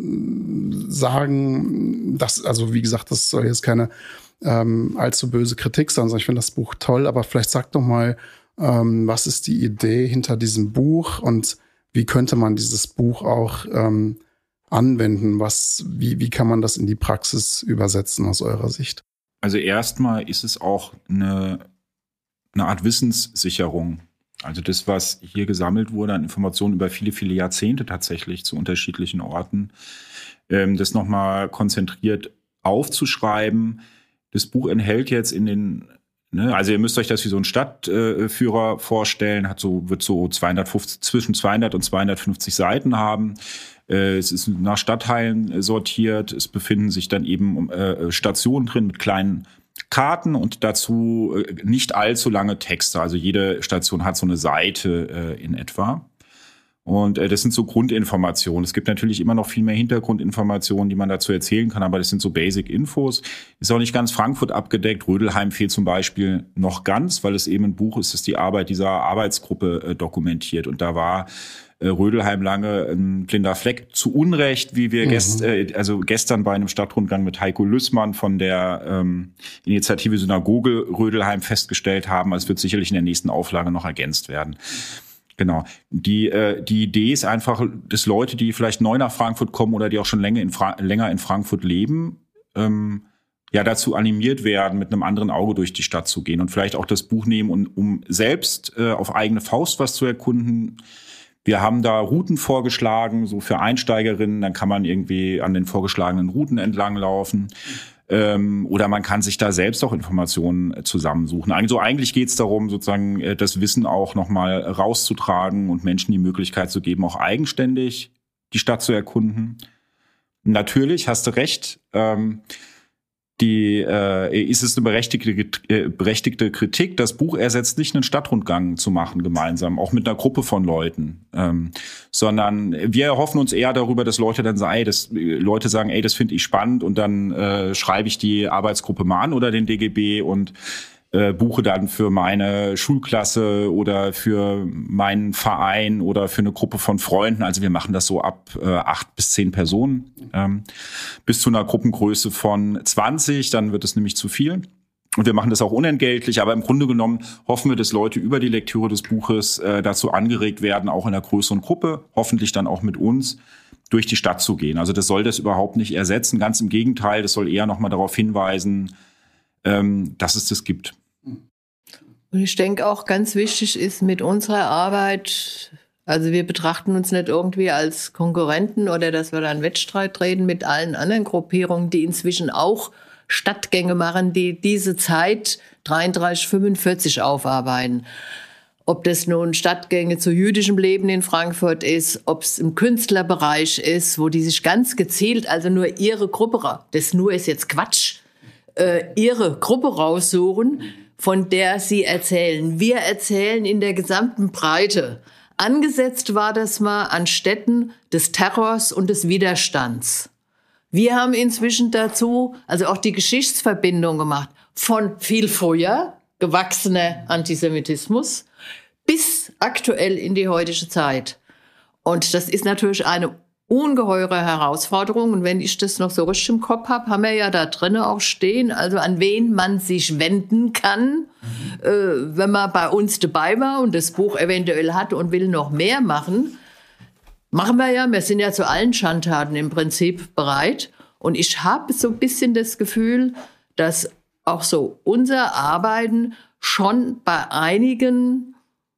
sagen, dass, also wie gesagt, das soll jetzt keine allzu böse Kritik sein, sondern ich finde das Buch toll, aber vielleicht sagt doch mal, was ist die Idee hinter diesem Buch und wie könnte man dieses Buch auch anwenden? Wie kann man das in die Praxis übersetzen aus eurer Sicht? Also erstmal ist es auch eine Art Wissenssicherung. Also das, was hier gesammelt wurde an Informationen über viele, viele Jahrzehnte tatsächlich zu unterschiedlichen Orten, das nochmal konzentriert aufzuschreiben. Das Buch enthält jetzt also ihr müsst euch das wie so ein Stadtführer vorstellen, wird zwischen 200 und 250 Seiten haben. Es ist nach Stadtteilen sortiert. Es befinden sich dann eben Stationen drin mit kleinen Karten und dazu nicht allzu lange Texte. Also jede Station hat so eine Seite in etwa. Und das sind so Grundinformationen. Es gibt natürlich immer noch viel mehr Hintergrundinformationen, die man dazu erzählen kann, aber das sind so Basic-Infos. Ist auch nicht ganz Frankfurt abgedeckt. Rödelheim fehlt zum Beispiel noch ganz, weil es eben ein Buch ist, das die Arbeit dieser Arbeitsgruppe dokumentiert. Und da war Rödelheim lange ein blinder Fleck. Zu Unrecht, wie wir gestern bei einem Stadtrundgang mit Heiko Lüßmann von der Initiative Synagoge Rödelheim festgestellt haben. Es wird sicherlich in der nächsten Auflage noch ergänzt werden. Genau. Die Idee ist einfach, dass Leute, die vielleicht neu nach Frankfurt kommen oder die auch schon länger in Frankfurt leben, dazu animiert werden, mit einem anderen Auge durch die Stadt zu gehen und vielleicht auch das Buch nehmen, um selbst auf eigene Faust was zu erkunden. Wir haben da Routen vorgeschlagen, so für Einsteigerinnen, dann kann man irgendwie an den vorgeschlagenen Routen entlang laufen. Oder man kann sich da selbst auch Informationen zusammensuchen. Also eigentlich geht es darum, sozusagen das Wissen auch nochmal rauszutragen und Menschen die Möglichkeit zu geben, auch eigenständig die Stadt zu erkunden. Natürlich, hast du recht, ist es eine berechtigte Kritik. Das Buch ersetzt nicht einen Stadtrundgang zu machen gemeinsam, auch mit einer Gruppe von Leuten, sondern wir erhoffen uns eher darüber, dass Leute dann sagen, das finde ich spannend und dann schreibe ich die Arbeitsgruppe mal an oder den DGB und buche dann für meine Schulklasse oder für meinen Verein oder für eine Gruppe von Freunden. Also wir machen das so ab 8 bis 10 Personen bis zu einer Gruppengröße von 20. Dann wird es nämlich zu viel. Und wir machen das auch unentgeltlich. Aber im Grunde genommen hoffen wir, dass Leute über die Lektüre des Buches dazu angeregt werden, auch in einer größeren Gruppe, hoffentlich dann auch mit uns, durch die Stadt zu gehen. Also das soll das überhaupt nicht ersetzen. Ganz im Gegenteil, das soll eher nochmal darauf hinweisen, dass es das gibt. Und ich denke auch ganz wichtig ist mit unserer Arbeit, also wir betrachten uns nicht irgendwie als Konkurrenten oder dass wir da einen Wettstreit treten mit allen anderen Gruppierungen, die inzwischen auch Stadtgänge machen, die diese Zeit 33, 45 aufarbeiten. Ob das nun Stadtgänge zu jüdischem Leben in Frankfurt ist, ob es im Künstlerbereich ist, wo die sich ganz gezielt, also nur ihre Gruppe, das nur ist jetzt Quatsch, ihre Gruppe raussuchen, von der sie erzählen. Wir erzählen in der gesamten Breite. Angesetzt war das mal an Stätten des Terrors und des Widerstands. Wir haben inzwischen dazu, also auch die Geschichtsverbindung gemacht, von viel früher gewachsener Antisemitismus bis aktuell in die heutige Zeit. Und das ist natürlich eine ungeheure Herausforderung. Und wenn ich das noch so richtig im Kopf habe, haben wir ja da drinnen auch stehen, also an wen man sich wenden kann, wenn man bei uns dabei war und das Buch eventuell hat und will noch mehr machen. Machen wir ja, wir sind ja zu allen Schandtaten im Prinzip bereit. Und ich habe so ein bisschen das Gefühl, dass auch so unser Arbeiten schon bei einigen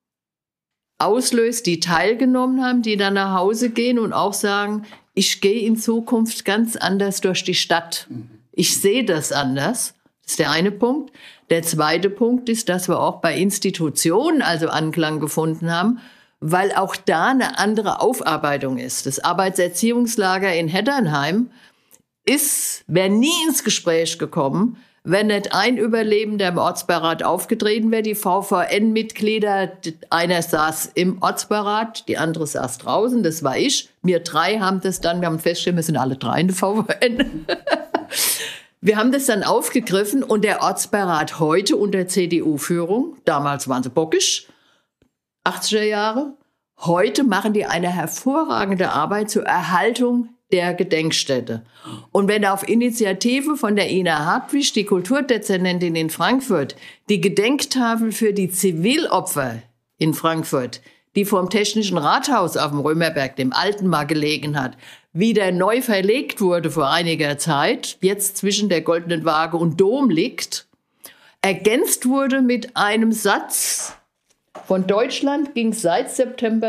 auslöst, die teilgenommen haben, die dann nach Hause gehen und auch sagen, ich gehe in Zukunft ganz anders durch die Stadt. Ich sehe das anders. Das ist der eine Punkt. Der zweite Punkt ist, dass wir auch bei Institutionen also Anklang gefunden haben, weil auch da eine andere Aufarbeitung ist. Das Arbeitserziehungslager in Heddernheim wäre nie ins Gespräch gekommen, wenn nicht ein Überlebender im Ortsbeirat aufgetreten wäre. Die VVN-Mitglieder, einer saß im Ortsbeirat, die andere saß draußen, das war ich. Wir drei haben das dann, wir haben festgestellt, wir sind alle drei in der VVN. Wir haben das dann aufgegriffen und der Ortsbeirat heute unter CDU-Führung, damals waren sie bockisch, 80er Jahre, heute machen die eine hervorragende Arbeit zur Erhaltung der Gedenkstätte. Und wenn auf Initiative von der Ina Hartwig, die Kulturdezernentin in Frankfurt, die Gedenktafel für die Zivilopfer in Frankfurt, die vom Technischen Rathaus auf dem Römerberg, dem alten mal gelegen hat, wieder neu verlegt wurde vor einiger Zeit, jetzt zwischen der Goldenen Waage und Dom liegt, ergänzt wurde mit einem Satz: Von Deutschland ging seit September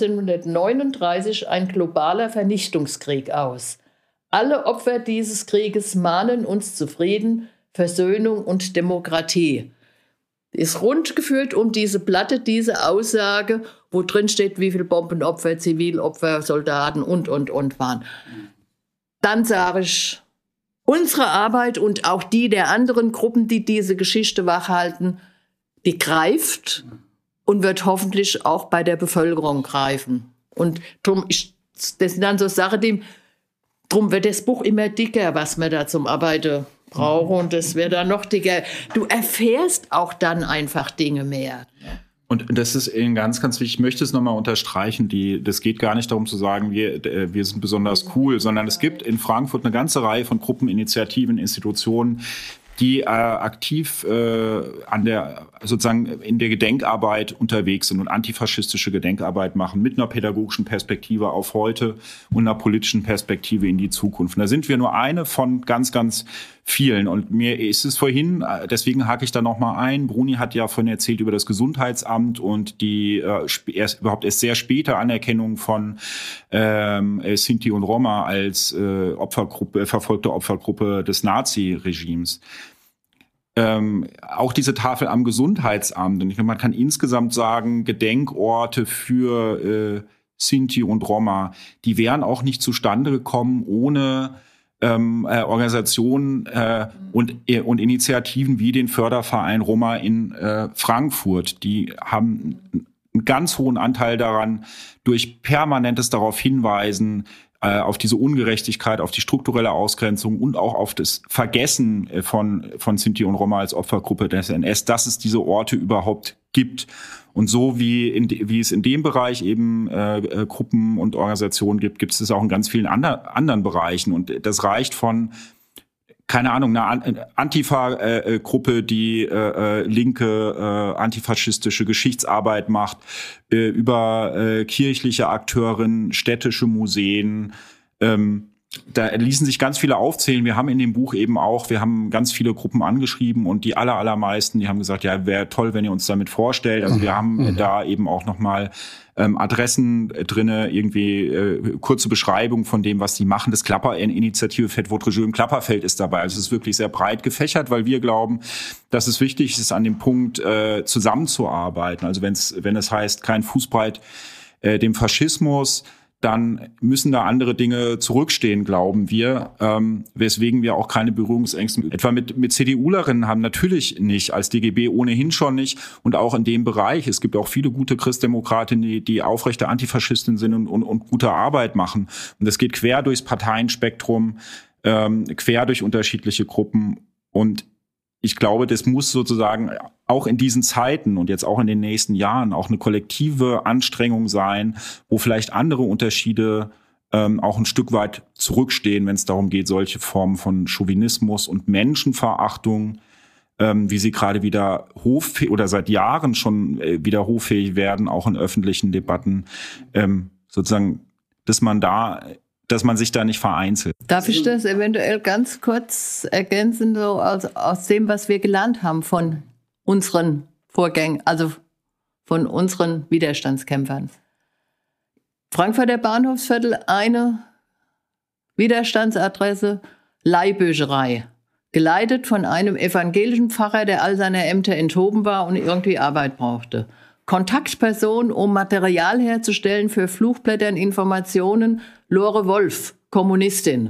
1939 ein globaler Vernichtungskrieg aus. Alle Opfer dieses Krieges mahnen uns zu Frieden, Versöhnung und Demokratie. Ist rund geführt um diese Platte, diese Aussage, wo drin steht, wie viele Bombenopfer, Zivilopfer, Soldaten und waren. Dann sage ich, unsere Arbeit und auch die der anderen Gruppen, die diese Geschichte wachhalten, die greift und wird hoffentlich auch bei der Bevölkerung greifen. Und drum, das sind dann so Sachen, drum wird das Buch immer dicker, was man da zum Arbeiten braucht. Und das wird dann noch dicker. Du erfährst auch dann einfach Dinge mehr. Und das ist eben ganz, ganz wichtig. Ich möchte es nochmal unterstreichen. Das geht gar nicht darum zu sagen, wir sind besonders cool, sondern es gibt in Frankfurt eine ganze Reihe von Gruppen, Initiativen, Institutionen, die aktiv sozusagen in der Gedenkarbeit unterwegs sind und antifaschistische Gedenkarbeit machen mit einer pädagogischen Perspektive auf heute und einer politischen Perspektive in die Zukunft. Und da sind wir nur eine von ganz, ganz vielen. Und mir ist es vorhin, deswegen hake ich da noch mal ein, Bruni hat ja vorhin erzählt über das Gesundheitsamt und die erst sehr späte Anerkennung von Sinti und Roma als verfolgte Opfergruppe des Nazi-Regimes. Auch diese Tafel am Gesundheitsamt. Und ich glaube, man kann insgesamt sagen, Gedenkorte für Sinti und Roma, die wären auch nicht zustande gekommen ohne Organisationen und Initiativen wie den Förderverein Roma in Frankfurt. Die haben einen ganz hohen Anteil daran, durch permanentes darauf hinweisen, auf diese Ungerechtigkeit, auf die strukturelle Ausgrenzung und auch auf das Vergessen von Sinti und Roma als Opfergruppe des NS, dass es diese Orte überhaupt gibt. Und so wie es in dem Bereich eben Gruppen und Organisationen gibt es auch in ganz vielen anderen Bereichen. Und das reicht von, keine Ahnung, einer Antifa-Gruppe, die linke antifaschistische Geschichtsarbeit macht, über kirchliche Akteurinnen, städtische Museen. Da ließen sich ganz viele aufzählen. Wir haben in dem Buch eben auch, wir haben ganz viele Gruppen angeschrieben und die allermeisten, die haben gesagt, ja, wäre toll, wenn ihr uns damit vorstellt. Also wir haben da eben auch nochmal Adressen drinne, irgendwie kurze Beschreibung von dem, was die machen. Das Initiative Faites votre jeu im Klapperfeld ist dabei. Also es ist wirklich sehr breit gefächert, weil wir glauben, dass es wichtig ist, an dem Punkt zusammenzuarbeiten. Also wenn es heißt, kein Fußbreit dem Faschismus, dann müssen da andere Dinge zurückstehen, glauben wir, weswegen wir auch keine Berührungsängste etwa mit CDUlerinnen haben. Natürlich nicht, als DGB ohnehin schon nicht und auch in dem Bereich. Es gibt auch viele gute Christdemokratinnen, die aufrechte Antifaschistinnen sind und gute Arbeit machen. Und das geht quer durchs Parteienspektrum, quer durch unterschiedliche Gruppen. Und ich glaube, das muss sozusagen auch in diesen Zeiten und jetzt auch in den nächsten Jahren auch eine kollektive Anstrengung sein, wo vielleicht andere Unterschiede auch ein Stück weit zurückstehen, wenn es darum geht, solche Formen von Chauvinismus und Menschenverachtung, wie sie gerade wieder oder seit Jahren schon wieder hoffähig werden, auch in öffentlichen Debatten, sozusagen, dass man sich da nicht vereinzelt. Darf ich das eventuell ganz kurz ergänzen, so aus dem, was wir gelernt haben von unseren Vorgängen, also von unseren Widerstandskämpfern? Frankfurter Bahnhofsviertel, eine Widerstandsadresse, Leihbücherei. geleitet von einem evangelischen Pfarrer, der all seiner Ämter enthoben war und irgendwie Arbeit brauchte. Kontaktperson, um Material herzustellen für Flugblättern, Informationen, Lore Wolf, Kommunistin.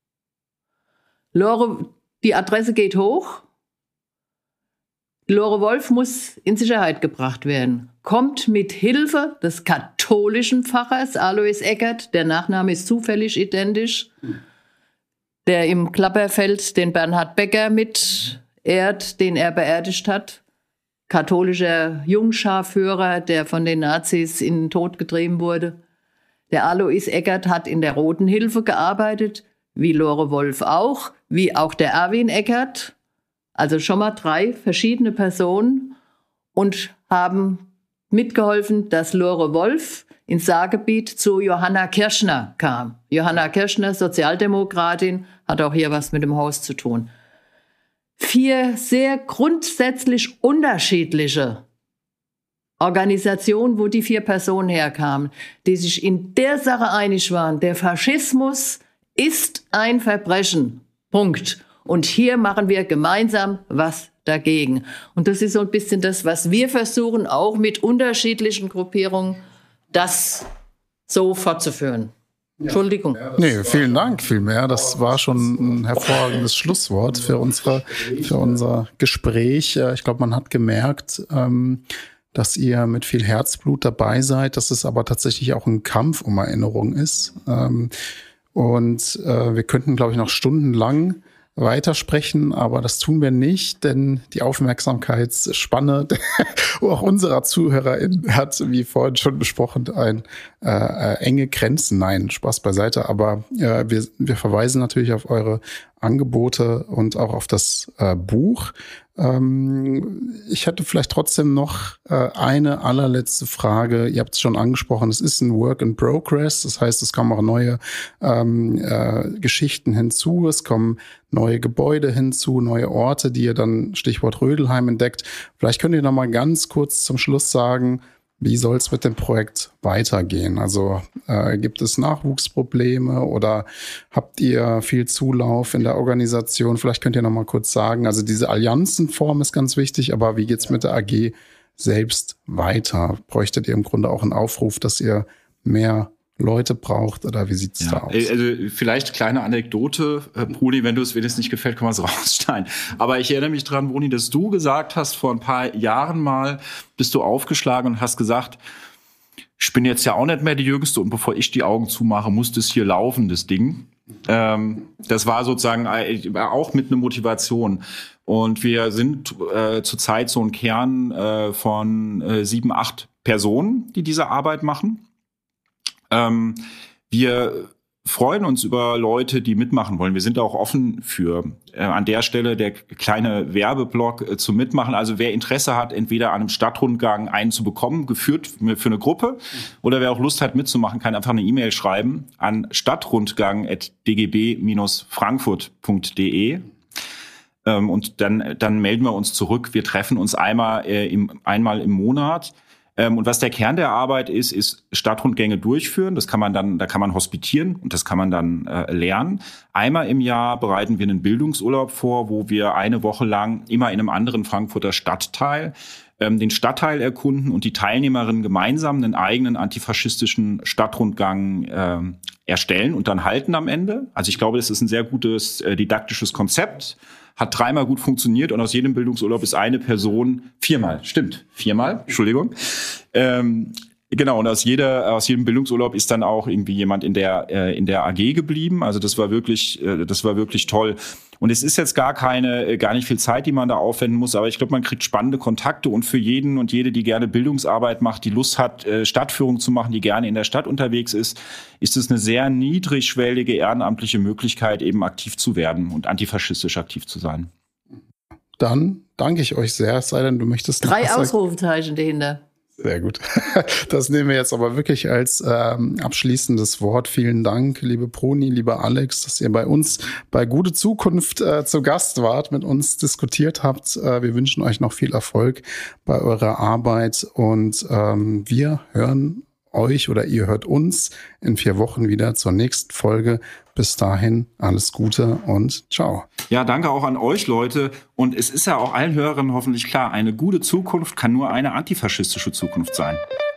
Die Adresse geht hoch. Lore Wolf muss in Sicherheit gebracht werden. Kommt mit Hilfe des katholischen Pfarrers Alois Eckert, der Nachname ist zufällig identisch, der im Klapperfeld den Bernhard Becker mit ehrt, den er beerdigt hat. Katholischer Jungscharführer, der von den Nazis in den Tod getrieben wurde. Der Alois Eckert hat in der Roten Hilfe gearbeitet, wie Lore Wolf auch, wie auch der Erwin Eckert. Also schon mal 3 verschiedene Personen und haben mitgeholfen, dass Lore Wolf ins Saargebiet zu Johanna Kirschner kam. Johanna Kirschner, Sozialdemokratin, hat auch hier was mit dem Haus zu tun. 4 sehr grundsätzlich unterschiedliche Organisationen, wo die 4 Personen herkamen, die sich in der Sache einig waren. Der Faschismus ist ein Verbrechen. Punkt. Und hier machen wir gemeinsam was dagegen. Und das ist so ein bisschen das, was wir versuchen, auch mit unterschiedlichen Gruppierungen, das so fortzuführen. Entschuldigung. Nee, vielen Dank vielmehr. Das war schon ein hervorragendes Schlusswort für unser Gespräch. Ich glaube, man hat gemerkt, dass ihr mit viel Herzblut dabei seid, dass es aber tatsächlich auch ein Kampf um Erinnerung ist. Und wir könnten, glaube ich, noch stundenlang weitersprechen, aber das tun wir nicht, denn die Aufmerksamkeitsspanne auch unserer ZuhörerInnen hat, wie vorhin schon besprochen, enge Grenzen. Nein, Spaß beiseite, aber wir verweisen natürlich auf eure Angebote und auch auf das Buch. Ich hätte vielleicht trotzdem noch eine allerletzte Frage. Ihr habt es schon angesprochen, es ist ein Work in Progress. Das heißt, es kommen auch neue Geschichten hinzu. Es kommen neue Gebäude hinzu, neue Orte, die ihr dann, Stichwort Rödelheim, entdeckt. Vielleicht könnt ihr noch mal ganz kurz zum Schluss sagen, wie soll es mit dem Projekt weitergehen? Also gibt es Nachwuchsprobleme oder habt ihr viel Zulauf in der Organisation? Vielleicht könnt ihr noch mal kurz sagen, also diese Allianzenform ist ganz wichtig, aber wie geht's mit der AG selbst weiter? Bräuchtet ihr im Grunde auch einen Aufruf, dass ihr mehr Leute braucht oder wie sieht's da aus? Also vielleicht kleine Anekdote, Bruni, wenn es nicht gefällt, kann man es rausschneiden. Aber ich erinnere mich dran, Bruni, dass du gesagt hast, vor ein paar Jahren mal, bist du aufgeschlagen und hast gesagt, ich bin jetzt ja auch nicht mehr die Jüngste und bevor ich die Augen zumache, muss das hier laufen, das Ding. Das war sozusagen auch mit einer Motivation. Und wir sind zurzeit so ein Kern von 7, 8 Personen, die diese Arbeit machen. Wir freuen uns über Leute, die mitmachen wollen. Wir sind auch offen für. An der Stelle der kleine Werbeblock zum Mitmachen. Also wer Interesse hat, entweder an einem Stadtrundgang einen zu bekommen, geführt für eine Gruppe, oder wer auch Lust hat mitzumachen, kann einfach eine E-Mail schreiben an stadtrundgang@dgb-frankfurt.de. Und dann melden wir uns zurück. Wir treffen uns einmal im Monat. Und was der Kern der Arbeit ist Stadtrundgänge durchführen. Da kann man hospitieren und das kann man dann lernen. Einmal im Jahr bereiten wir einen Bildungsurlaub vor, wo wir eine Woche lang immer in einem anderen Frankfurter Stadtteil den Stadtteil erkunden und die Teilnehmerinnen gemeinsam einen eigenen antifaschistischen Stadtrundgang erstellen und dann halten am Ende. Also ich glaube, das ist ein sehr gutes didaktisches Konzept. Hat 3-mal gut funktioniert und aus jedem Bildungsurlaub ist eine Person 4-mal, Entschuldigung. Genau, und aus jedem Bildungsurlaub ist dann auch irgendwie jemand in der AG geblieben. Also das war wirklich toll. Und es ist jetzt gar nicht viel Zeit, die man da aufwenden muss, aber ich glaube, man kriegt spannende Kontakte und für jeden und jede, die gerne Bildungsarbeit macht, die Lust hat, Stadtführung zu machen, die gerne in der Stadt unterwegs ist es eine sehr niedrigschwellige ehrenamtliche Möglichkeit, eben aktiv zu werden und antifaschistisch aktiv zu sein. Dann danke ich euch sehr, es sei denn, du möchtest 3 Ausrufezeichen dahinter. Sehr gut. Das nehmen wir jetzt aber wirklich als abschließendes Wort. Vielen Dank, liebe Bruni, lieber Alex, dass ihr bei uns bei Gute Zukunft zu Gast wart, mit uns diskutiert habt. Wir wünschen euch noch viel Erfolg bei eurer Arbeit und wir hören euch oder ihr hört uns in 4 Wochen wieder zur nächsten Folge. Bis dahin alles Gute und ciao. Ja, danke auch an euch, Leute. Und es ist ja auch allen Hörern hoffentlich klar, eine gute Zukunft kann nur eine antifaschistische Zukunft sein.